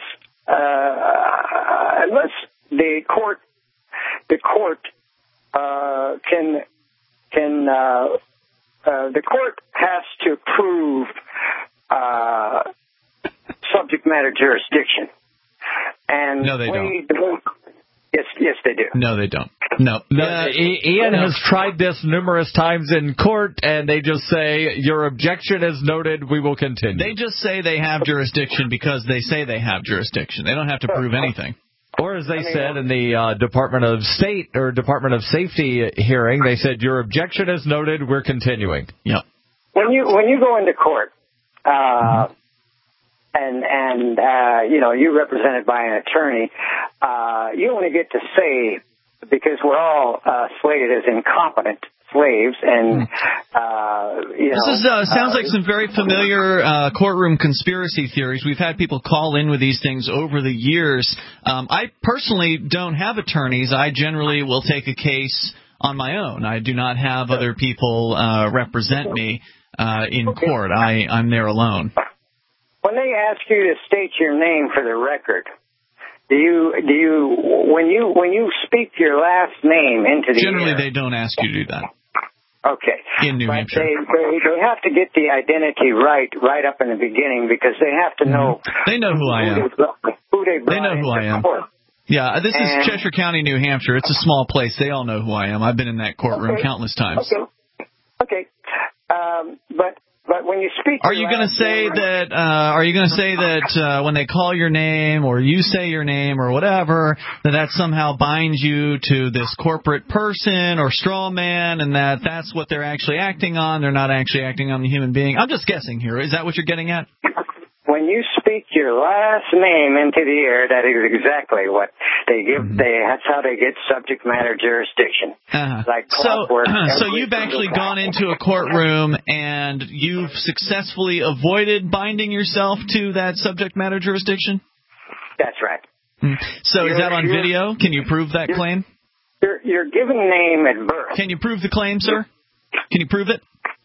Speaker 13: uh, unless the court the court uh, can can uh, uh, the court has to prove uh, subject matter jurisdiction. And
Speaker 2: no, they
Speaker 13: we,
Speaker 2: don't.
Speaker 13: Yes, yes, they do.
Speaker 2: No, they don't. No. no
Speaker 6: uh, Ian no. has tried this numerous times in court, and they just say, your objection is noted, we will continue.
Speaker 2: They just say they have jurisdiction because they say they have jurisdiction. They don't have to prove anything.
Speaker 6: Or as they said in the uh, Department of State or Department of Safety hearing, they said, your objection is noted, we're continuing.
Speaker 2: Yep.
Speaker 13: When you when you go into court, uh, mm-hmm. and and uh, you know you're represented by an attorney, uh, you only get to say because we're all uh, slated as incompetent slaves, and uh, you
Speaker 2: this
Speaker 13: know,
Speaker 2: is uh, sounds
Speaker 13: uh,
Speaker 2: like some very familiar uh, courtroom conspiracy theories. We've had people call in with these things over the years. Um, I personally don't have attorneys. I generally will take a case on my own. I do not have other people uh, represent me uh, in court. I, I'm there alone.
Speaker 13: When they ask you to state your name for the record, do you do you when you when you speak your last name into the
Speaker 2: Generally,
Speaker 13: air,
Speaker 2: they don't ask you to do that.
Speaker 13: Okay.
Speaker 2: In New
Speaker 13: but
Speaker 2: Hampshire.
Speaker 13: They, they they have to get the identity right right up in the beginning because they have to know.
Speaker 2: They know who I am.
Speaker 13: Who they, who they,
Speaker 2: they know who I am.
Speaker 13: Court.
Speaker 2: Yeah, this
Speaker 13: and,
Speaker 2: is Cheshire County, New Hampshire. It's a small place. They all know who I am. I've been in that courtroom
Speaker 13: okay.
Speaker 2: countless times.
Speaker 13: Okay. Okay. Um, but but when you speak,
Speaker 2: are you going to say that? Uh, are you going to say that uh, when they call your name or you say your name or whatever, that that somehow binds you to this corporate person or straw man, and that that's what they're actually acting on? They're not actually acting on the human being. I'm just guessing here. Is that what you're getting at?
Speaker 13: When you speak your last name into the air, that is exactly what they give. Mm-hmm. They that's how they get subject matter jurisdiction.
Speaker 2: Uh-huh.
Speaker 13: Like
Speaker 2: so,
Speaker 13: uh,
Speaker 2: so you've actually gone into a courtroom and you've successfully avoided binding yourself to that subject matter jurisdiction?
Speaker 13: That's right.
Speaker 2: Mm. So
Speaker 13: you're,
Speaker 2: is that on video? Can you prove that
Speaker 13: you're,
Speaker 2: claim?
Speaker 13: You're, you're given name at birth.
Speaker 2: Can you prove the claim, sir? Can you prove it?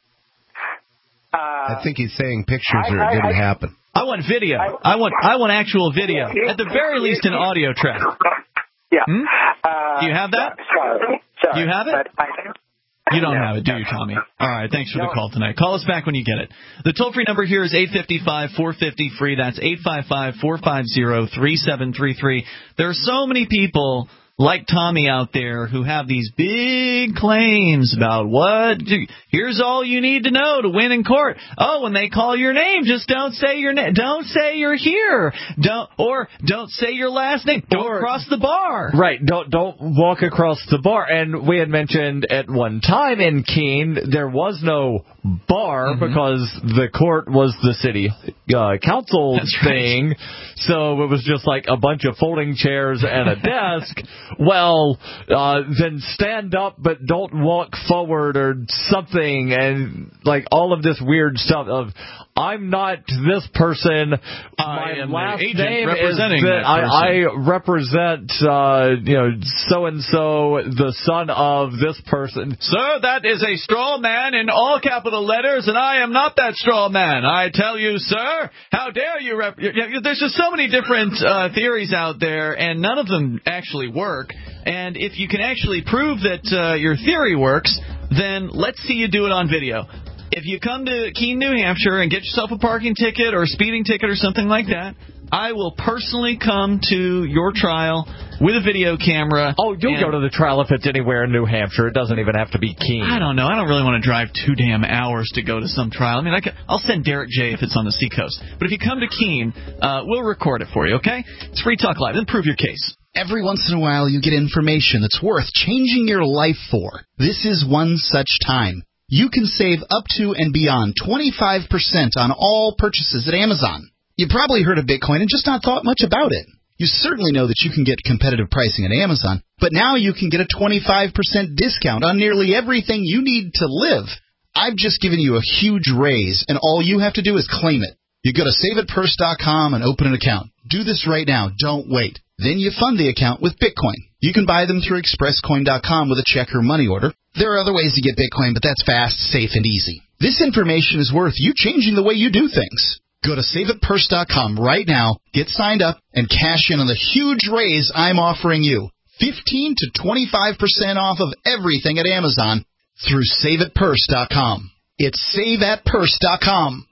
Speaker 13: Uh,
Speaker 3: I think he's saying pictures
Speaker 13: I,
Speaker 3: or it
Speaker 13: I,
Speaker 3: didn't
Speaker 13: I,
Speaker 3: happen.
Speaker 2: I want video. I want I want actual video. At the very least, an audio track.
Speaker 13: Yeah.
Speaker 2: Hmm?
Speaker 13: Uh,
Speaker 2: Do you have that?
Speaker 13: Sorry. sorry.
Speaker 2: Do you have it?
Speaker 13: I,
Speaker 2: you don't
Speaker 13: no,
Speaker 2: have it, do you, Tommy? All right, thanks for no. the call tonight. Call us back when you get it. The toll-free number here is eight five five, four five zero, free. That's eight five five, four five zero, three seven three three. There are so many people like Tommy out there who have these big claims about what, here's all you need to know to win in court. Oh, when they call your name, just don't say your name. Don't say you're here. Don't, or don't say your last name. Don't or, cross the bar.
Speaker 6: Right. Don't, don't walk across the bar. And we had mentioned at one time in Keene, there was no bar mm-hmm. because the court was the city uh, council That's thing. Right. So it was just like a bunch of folding chairs and a desk. Well, uh, then stand up, but don't walk forward or something, and like all of this weird stuff of I'm not this person. My last name is that I, I represent, uh, you know, so and so, the son of this person.
Speaker 2: Sir, that is a straw man in all capital letters, and I am not that straw man. I tell you, sir, how dare you? Rep- There's just so many different uh, theories out there, and none of them actually work. And if you can actually prove that uh, your theory works, then let's see you do it on video. If you come to Keene, New Hampshire, and get yourself a parking ticket or a speeding ticket or something like that, I will personally come to your trial with a video camera.
Speaker 6: Oh, you'll go to the trial if it's anywhere in New Hampshire. It doesn't even have to be Keene.
Speaker 2: I don't know. I don't really want to drive two damn hours to go to some trial. I mean, I can, I'll send Derek J if it's on the seacoast. But if you come to Keene, uh, we'll record it for you, okay? It's Free Talk Live. Then prove your case.
Speaker 14: Every once in a while, you get information that's worth changing your life for. This is one such time. You can save up to and beyond twenty-five percent on all purchases at Amazon. You probably heard of Bitcoin and just not thought much about it. You certainly know that you can get competitive pricing at Amazon, but now you can get a twenty-five percent discount on nearly everything you need to live. I've just given you a huge raise, and all you have to do is claim it. You go to save it purse dot com and open an account. Do this right now. Don't wait. Then you fund the account with Bitcoin. You can buy them through express coin dot com with a check or money order. There are other ways to get Bitcoin, but that's fast, safe, and easy. This information is worth you changing the way you do things. Go to save it purse dot com right now, get signed up, and cash in on the huge raise I'm offering you. fifteen to twenty-five percent off of everything at Amazon through save it purse dot com. It's save it purse dot com.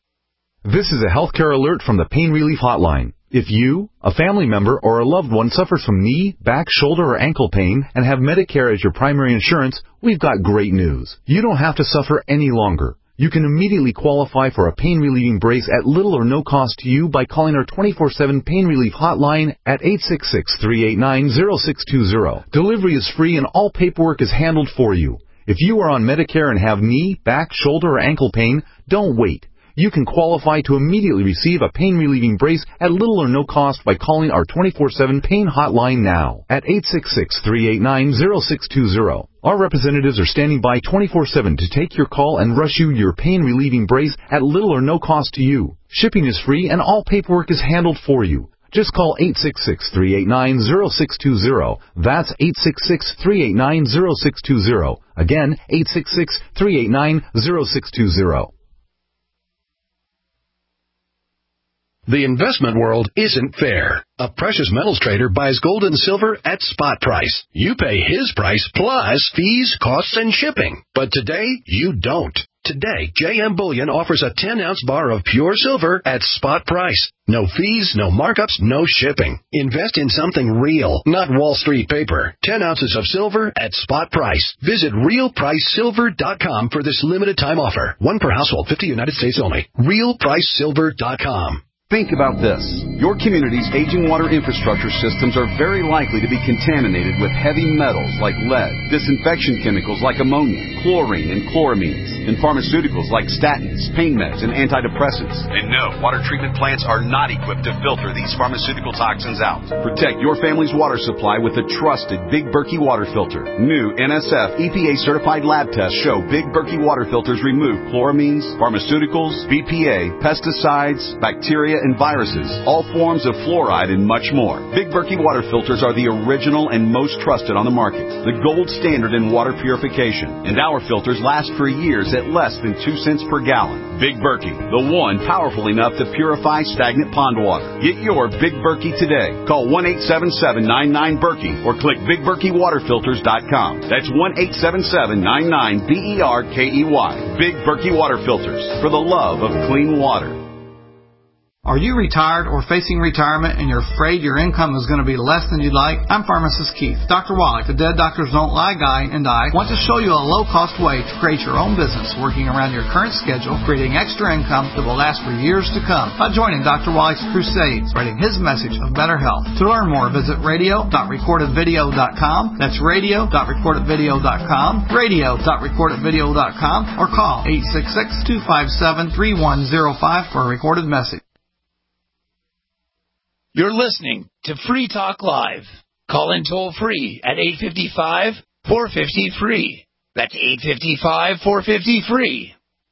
Speaker 15: This is a healthcare alert from the Pain Relief Hotline. If you, a family member, or a loved one suffers from knee, back, shoulder, or ankle pain and have Medicare as your primary insurance, we've got great news. You don't have to suffer any longer. You can immediately qualify for a pain-relieving brace at little or no cost to you by calling our twenty-four seven Pain Relief Hotline at eight six six, three eight nine, zero six two zero. Delivery is free and all paperwork is handled for you. If you are on Medicare and have knee, back, shoulder, or ankle pain, don't wait. you can qualify to immediately receive a pain-relieving brace at little or no cost by calling our twenty-four seven pain hotline now at eight six six, three eight nine, zero six two zero. Our representatives are standing by twenty-four seven to take your call and rush you your pain-relieving brace at little or no cost to you. Shipping is free and all paperwork is handled for you. Just call eight six six, three eight nine, zero six two zero. That's eight six six, three eight nine, zero six two zero. Again, eight six six, three eight nine, zero six two zero.
Speaker 9: The investment world isn't fair. A precious metals trader buys gold and silver at spot price. You pay his price plus fees, costs, and shipping. But today, you don't. Today, J M Bullion offers a ten-ounce bar of pure silver at spot price. No fees, no markups, no shipping. Invest in something real, not Wall Street paper. ten ounces of silver at spot price. Visit real price silver dot com for this limited time offer. One per household, fifty United States only. real price silver dot com.
Speaker 16: Think about this. Your community's aging water infrastructure systems are very likely to be contaminated with heavy metals like lead, disinfection chemicals like ammonia, chlorine, and chloramines, and pharmaceuticals like statins, pain meds, and antidepressants. And no, water treatment plants are not equipped to filter these pharmaceutical toxins out. Protect your family's water supply with the trusted Big Berkey water filter. New N S F E P A-certified lab tests show Big Berkey water filters remove chloramines, pharmaceuticals, B P A, pesticides, bacteria, and viruses, all forms of fluoride, and much more. Big Berkey water filters are the original and most trusted on the market, the gold standard in water purification, and our filters last for years at less than two cents per gallon. Big Berkey, the one powerful enough to purify stagnant pond water. Get your Big Berkey today. Call one eight seven seven, nine nine, Berkey or click big berkey water filters dot com. That's one eight seven seven, nine nine, B E R K E Y. Big Berkey water filters, for the love of clean water.
Speaker 17: Are you retired or facing retirement and you're afraid your income is going to be less than you'd like? I'm Pharmacist Keith. Doctor Wallach, the Dead Doctors Don't Lie guy, and I want to show you a low-cost way to create your own business working around your current schedule, creating extra income that will last for years to come by joining Doctor Wallach's crusades, spreading his message of better health. To learn more, visit radio dot recorded video dot com. That's radio dot recorded video dot com, radio dot recorded video dot com, or call eight six six, two five seven, three one zero five for a recorded message.
Speaker 12: You're listening to Free Talk Live. Call in toll free at eight five five, four five zero, free. That's eight five five, four five zero, free.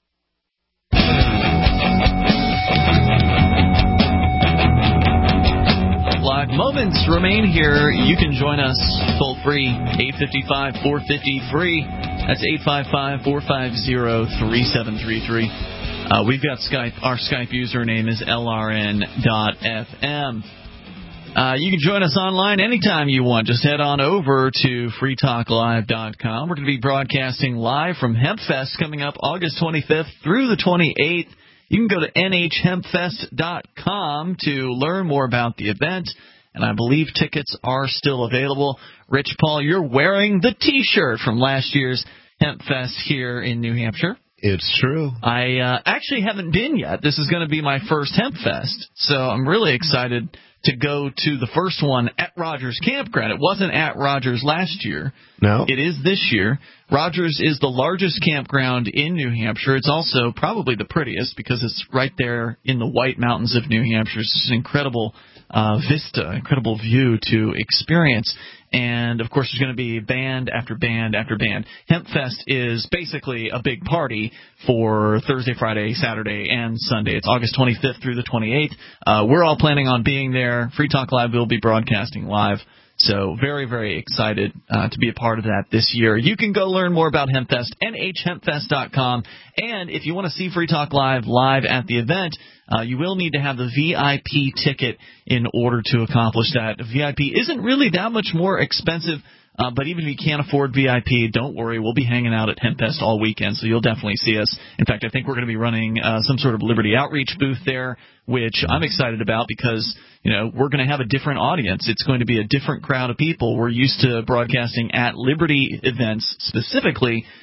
Speaker 2: Live moments remain here. You can join us toll free, eight five five, four five zero, free. That's eight five five, four five zero, three seven three three. Uh, we've got Skype. Our Skype username is L R N dot F M. Uh, you can join us online anytime you want. Just head on over to free talk live dot com. We're going to be broadcasting live from HempFest coming up August twenty-fifth through the twenty-eighth. You can go to N H hemp fest dot com to learn more about the event, and I believe tickets are still available. Rich Paul, you're wearing the T-shirt from last year's HempFest here in New Hampshire.
Speaker 3: It's true.
Speaker 2: I uh, actually haven't been yet. This is going to be my first HempFest, so I'm really excited to go to the first one at Rogers Campground. It wasn't at Rogers last year.
Speaker 3: No.
Speaker 2: It is this year. Rogers is the largest campground in New Hampshire. It's also probably the prettiest because it's right there in the White Mountains of New Hampshire. It's just an incredible uh, vista, incredible view to experience. And, of course, there's going to be band after band after band. HempFest is basically a big party for Thursday, Friday, Saturday, and Sunday. It's August twenty-fifth through the twenty-eighth. Uh, we're all planning on being there. Free Talk Live will be broadcasting live. So very, very excited uh, to be a part of that this year. You can go learn more about HempFest, N H hemp fest dot com. And if you want to see Free Talk Live live at the event, uh, you will need to have the V I P ticket in order to accomplish that. V I P isn't really that much more expensive, uh, but even if you can't afford V I P, don't worry. We'll be hanging out at HempFest all weekend, so you'll definitely see us. In fact, I think we're going to be running uh, some sort of Liberty Outreach booth there, which I'm excited about because, you know, we're going to have a different audience. It's going to be a different crowd of people. We're used to broadcasting at Liberty events specifically,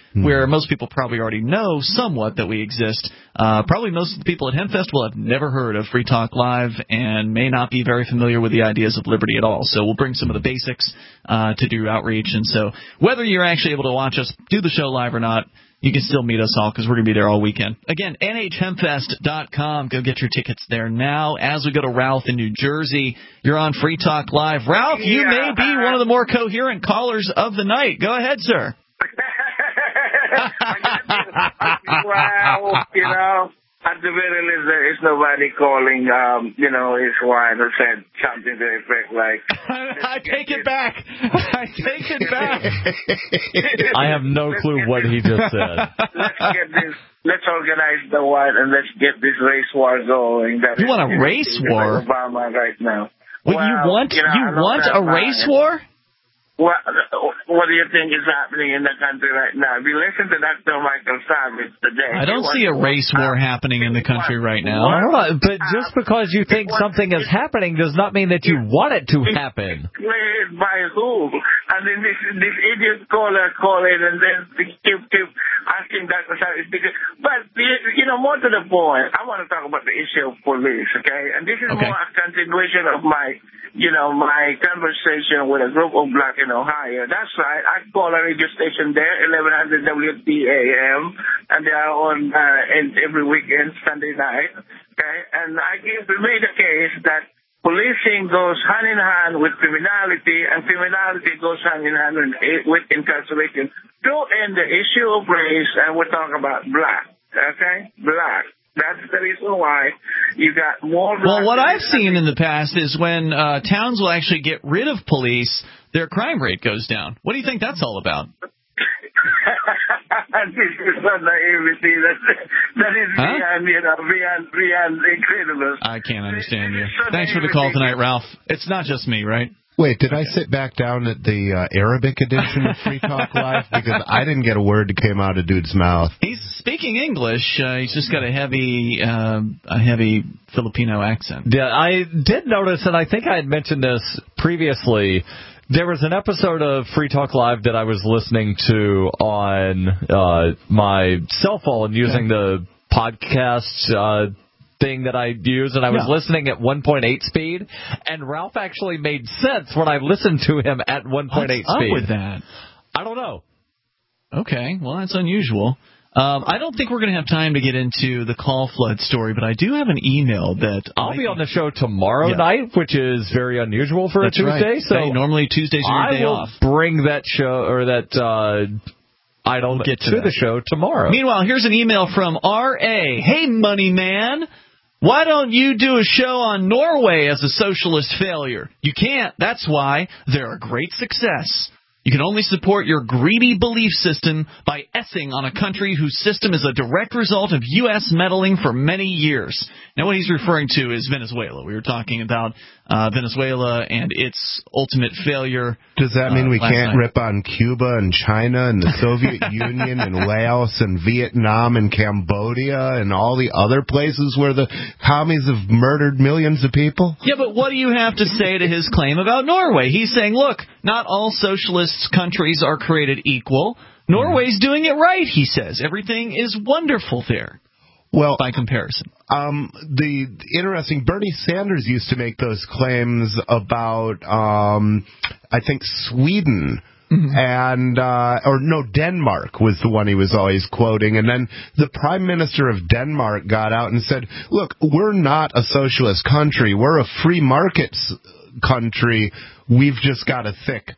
Speaker 2: mm. where most people probably already know somewhat that we exist. Uh, probably most of the people at Hemp Festival have never heard of Free Talk Live and may not be very familiar with the ideas of liberty at all. So we'll bring some of the basics uh, to do outreach. And so whether you're actually able to watch us do the show live or not, you can still meet us all because we're going to be there all weekend. Again, N H hemp fest dot com. Go get your tickets there now. As we go to Ralph in New Jersey, you're on Free Talk Live. Ralph, you
Speaker 18: yeah.
Speaker 2: may be one of the more coherent callers of the night. Go ahead, sir.
Speaker 18: Well, you know, at the very least, there is nobody calling, um, you know, his wife or said something to the effect like...
Speaker 2: I take it back. I take it back.
Speaker 6: I have no clue what he just said.
Speaker 18: Let's get this... Let's organize the one and let's get this race war going. That
Speaker 2: you want a race war?
Speaker 18: Obama right now.
Speaker 2: Wait,
Speaker 18: well,
Speaker 2: you want
Speaker 18: you, know,
Speaker 2: you want a race war?
Speaker 18: What, what do you think is happening in the country right now? We listened to Doctor Michael Savage today.
Speaker 2: I don't see a race war happening in the country right now.
Speaker 6: I don't know, but just because you think something is happening does not mean that you want it to happen.
Speaker 18: Played by who? And then this this idiot caller call in and then keep keep asking Doctor Savage. But you know, more to the point, I want to talk about the issue of police. Okay, and this is
Speaker 2: okay.
Speaker 18: more a continuation of my you know my conversation with a group of black in Ohio. That's right. I call a radio station there, eleven hundred W T A M, and they are on uh, and every weekend, Sunday night. Okay, and I give made a case that policing goes hand in hand with criminality, and criminality goes hand in hand with incarceration. To end the issue of race, and we're talking about black. Okay, black. That's the reason why you got more...
Speaker 2: Well, what I've seen in the past is when uh, towns will actually get rid of police, their crime rate goes down. What do you think that's all about?
Speaker 18: This is not naivety. That, that is
Speaker 2: huh?
Speaker 18: beyond, you know, beyond, beyond incredible.
Speaker 2: I can't understand you. Thanks for the call tonight, Ralph. It's not just me, right?
Speaker 3: Wait, did I sit back down at the uh, Arabic edition of Free Talk Live? Because I didn't get a word that came out of dude's mouth.
Speaker 2: He's speaking English. Uh, he's just got a heavy, uh, a heavy Filipino accent.
Speaker 6: Yeah, I did notice, and I think I had mentioned this previously. There was an episode of Free Talk Live that I was listening to on uh, my cell phone using the podcast uh thing that I use, and I was
Speaker 2: yeah.
Speaker 6: listening at one point eight speed, and Ralph actually made sense when I listened to him at one point eight
Speaker 2: What's
Speaker 6: speed.
Speaker 2: What's up with that?
Speaker 6: I don't know.
Speaker 2: Okay, well, that's unusual. Um, I don't think we're going to have time to get into the call flood story, but I do have an email that...
Speaker 6: I'll be on the show tomorrow
Speaker 2: yeah.
Speaker 6: night, which is very unusual for
Speaker 2: that's
Speaker 6: a Tuesday.
Speaker 2: Right.
Speaker 6: So
Speaker 2: hey, normally Tuesdays are your day
Speaker 6: I will
Speaker 2: off.
Speaker 6: bring that show, or that... Uh, I don't
Speaker 2: we'll get to,
Speaker 6: to the show tomorrow.
Speaker 2: Meanwhile, here's an email from R A. Hey, money man. Why don't you do a show on Norway as a socialist failure? You can't. That's why they're a great success. You can only support your greedy belief system by essing on a country whose system is a direct result of U S meddling for many years. Now, what he's referring to is Venezuela. We were talking about uh, Venezuela and its ultimate failure.
Speaker 3: Does that mean
Speaker 2: uh,
Speaker 3: we can't
Speaker 2: night.
Speaker 3: rip on Cuba and China and the Soviet Union and Laos and Vietnam and Cambodia and all the other places where the commies have murdered millions of people?
Speaker 2: Yeah, but what do you have to say to his claim about Norway? He's saying, look, not all socialist countries are created equal. Norway's doing it right, he says. Everything is wonderful there.
Speaker 3: Well,
Speaker 2: by comparison.
Speaker 3: Um, the interesting, Bernie Sanders used to make those claims about, um, I think, Sweden. Mm-hmm. And, uh, or no, Denmark was the one he was always quoting. And then the prime minister of Denmark got out and said, look, we're not a socialist country. We're a free markets country. We've just got a thick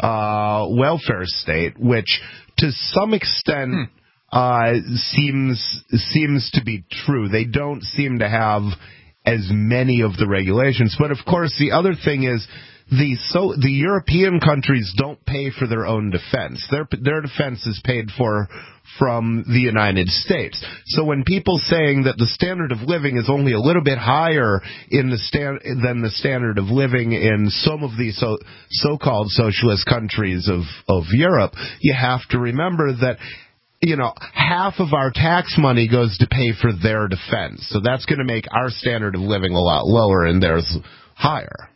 Speaker 3: uh, welfare state, which to some extent hmm. uh, seems seems to be true. They don't seem to have as many of the regulations. But, of course, the other thing is the so the European countries don't pay for their own defense. Their their defense is paid for from the United States. So when people saying that the standard of living is only a little bit higher in the stand, than the standard of living in some of these so, so-called socialist countries of, of Europe, you have to remember that, you know, half of our tax money goes to pay for their defense. So that's going to make our standard of living a lot lower and theirs higher.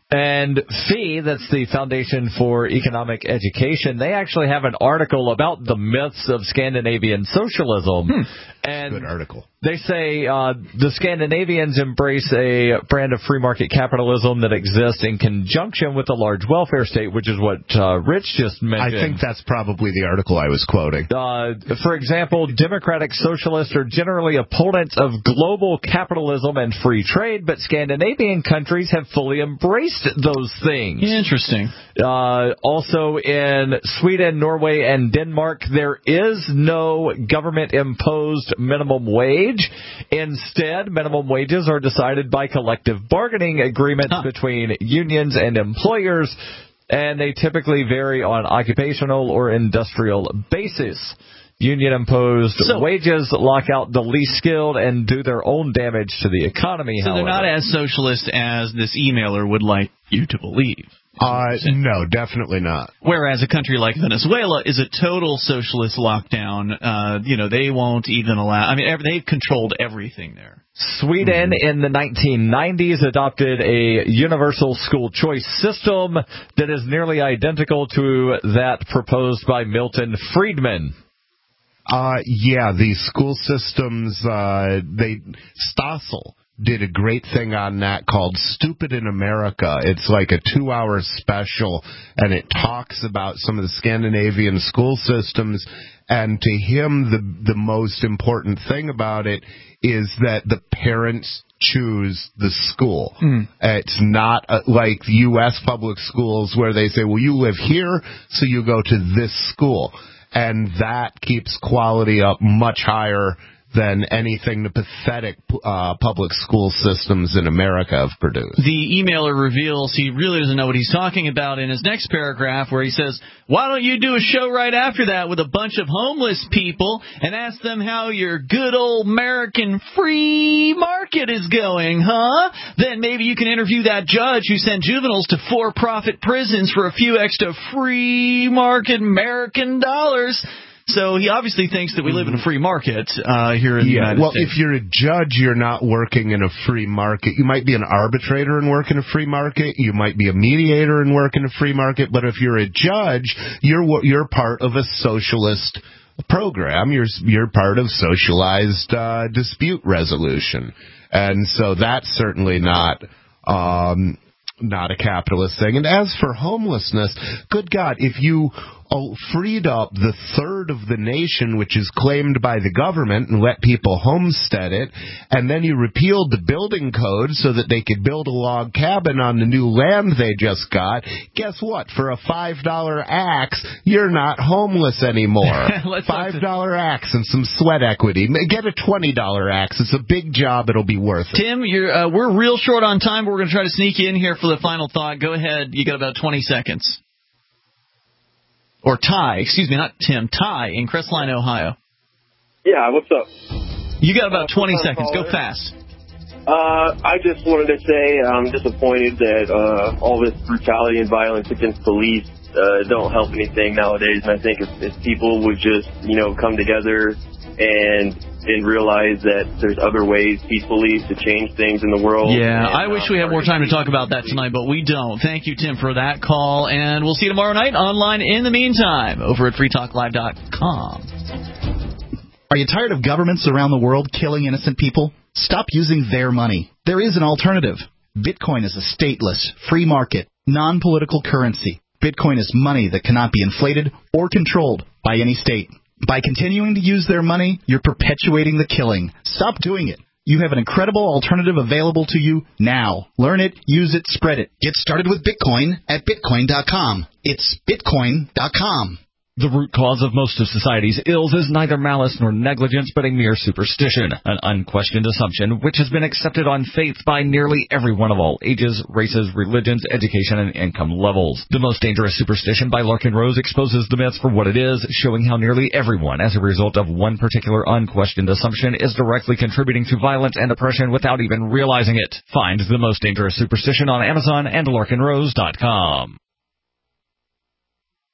Speaker 6: And F E E, that's the Foundation for Economic Education, they actually have an article about the myths of Scandinavian socialism.
Speaker 3: Hmm.
Speaker 6: And
Speaker 3: good article.
Speaker 6: They say uh, the Scandinavians embrace a brand of free market capitalism that exists in conjunction with a large welfare state, which is what uh, Rich just mentioned.
Speaker 3: I think that's probably the article I was quoting.
Speaker 6: Uh, for example, democratic socialists are generally opponents of global capitalism and free trade, but Scandinavian countries have fully embraced those things.
Speaker 2: Interesting.
Speaker 6: Uh, also in Sweden, Norway, and Denmark, there is no government-imposed minimum wage. Instead, minimum wages are decided by collective bargaining agreements huh. between unions and employers, and they typically vary on occupational or industrial basis. Union-imposed so, wages lock out the least skilled and do their own damage to the economy,
Speaker 2: So
Speaker 6: however.
Speaker 2: They're not as socialist as this emailer would like you to believe.
Speaker 3: Uh, no, definitely not.
Speaker 2: Whereas a country like Venezuela is a total socialist lockdown. Uh, you know, they won't even allow... I mean, they've controlled everything there.
Speaker 6: Sweden in the nineteen nineties adopted a universal school choice system that is nearly identical to that proposed by Milton Friedman.
Speaker 3: Uh, yeah, the school systems, uh, they, Stossel did a great thing on that called Stupid in America. It's like a two-hour special, and it talks about some of the Scandinavian school systems, and to him, the the most important thing about it is that the parents choose the school. Mm. It's not uh, like U S public schools where they say, well, you live here, so you go to this school. And that keeps quality up much higher than anything the pathetic uh, public school systems in America have produced.
Speaker 2: The emailer reveals he really doesn't know what he's talking about in his next paragraph, where he says, why don't you do a show right after that with a bunch of homeless people and ask them how your good old American free market is going, huh? Then maybe you can interview that judge who sent juveniles to for-profit prisons for a few extra free market American dollars. So he obviously thinks that we live in a free market uh, here in the
Speaker 3: yeah,
Speaker 2: United
Speaker 3: well,
Speaker 2: States.
Speaker 3: Well, if you're a judge, you're not working in a free market. You might be an arbitrator and work in a free market. You might be a mediator and work in a free market. But if you're a judge, you're you're part of a socialist program. You're you're part of socialized uh, dispute resolution, and so that's certainly not. Um, not a capitalist thing. And as for homelessness, good God, if you oh, freed up the third of the nation, which is claimed by the government, and let people homestead it, and then you repealed the building code so that they could build a log cabin on the new land they just got, guess what? For a five dollar axe, you're not homeless anymore. five dollar axe and some sweat equity. Get a twenty dollar axe. It's a big job. It'll be worth it.
Speaker 2: Tim, you're, uh, we're real short on time, but we're going to try to sneak you in here for the final thought. Go ahead. You got about twenty seconds. Or Ty, excuse me, not Tim, Ty in Crestline, Ohio.
Speaker 19: Yeah, what's up?
Speaker 2: You got about twenty seconds. Go fast.
Speaker 19: Uh, I just wanted to say I'm disappointed that uh, all this brutality and violence against police uh, don't help anything nowadays. And I think if, if people would just, you know, come together and and realize that there's other ways peacefully to change things in the world.
Speaker 2: Yeah,
Speaker 19: and,
Speaker 2: I wish
Speaker 19: uh,
Speaker 2: we had more time to talk about that tonight, but we don't. Thank you, Tim, for that call, and we'll see you tomorrow night online in the meantime over at free talk live dot com.
Speaker 14: Are you tired of governments around the world killing innocent people? Stop using their money. There is an alternative. Bitcoin is a stateless, free market, non-political currency. Bitcoin is money that cannot be inflated or controlled by any state. By continuing to use their money, you're perpetuating the killing. Stop doing it. You have an incredible alternative available to you now. Learn it, use it, spread it. Get started with Bitcoin at bitcoin dot com. It's bitcoin dot com.
Speaker 6: The root cause of most of society's ills is neither malice nor negligence, but a mere superstition, an unquestioned assumption which has been accepted on faith by nearly everyone of all ages, races, religions, education, and income levels. The Most Dangerous Superstition by Larkin Rose exposes the myth for what it is, showing how nearly everyone, as a result of one particular unquestioned assumption, is directly contributing to violence and oppression without even realizing it. Find The Most Dangerous Superstition on Amazon and larkin rose dot com.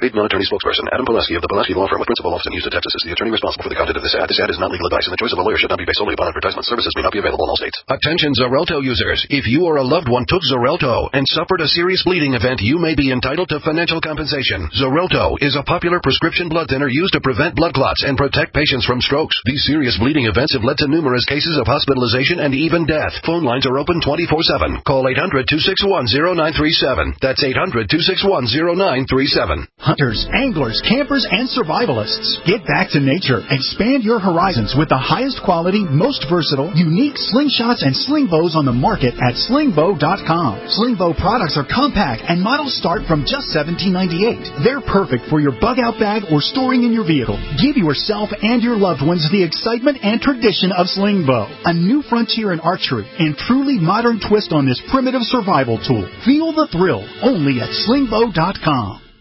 Speaker 9: Paid non-attorney spokesperson Adam Pileski of the Pileski Law Firm with principal office in Houston, Texas is the attorney responsible for the content of this ad. This ad is not legal advice, and the choice of a lawyer should not be based solely upon advertisement. Services may not be available in all states. Attention Xarelto users. If you or a loved one took Xarelto and suffered a serious bleeding event, you may be entitled to financial compensation. Xarelto is a popular prescription blood thinner used to prevent blood clots and protect patients from strokes. These serious bleeding events have led to numerous cases of hospitalization and even death. Phone lines are open twenty-four seven. Call eight hundred, two six one, zero nine three seven. That's eight hundred, two six one, zero nine three seven.
Speaker 14: Hunters, anglers, campers, and survivalists. Get back to nature. Expand your horizons with the highest quality, most versatile, unique slingshots and sling bows on the market at sling bow dot com. Sling bow products are compact and models start from just seventeen ninety-eight. They're perfect for your bug-out bag or storing in your vehicle. Give yourself and your loved ones the excitement and tradition of sling bow. A new frontier in archery and truly modern twist on this primitive survival tool. Feel the thrill only at sling bow dot com.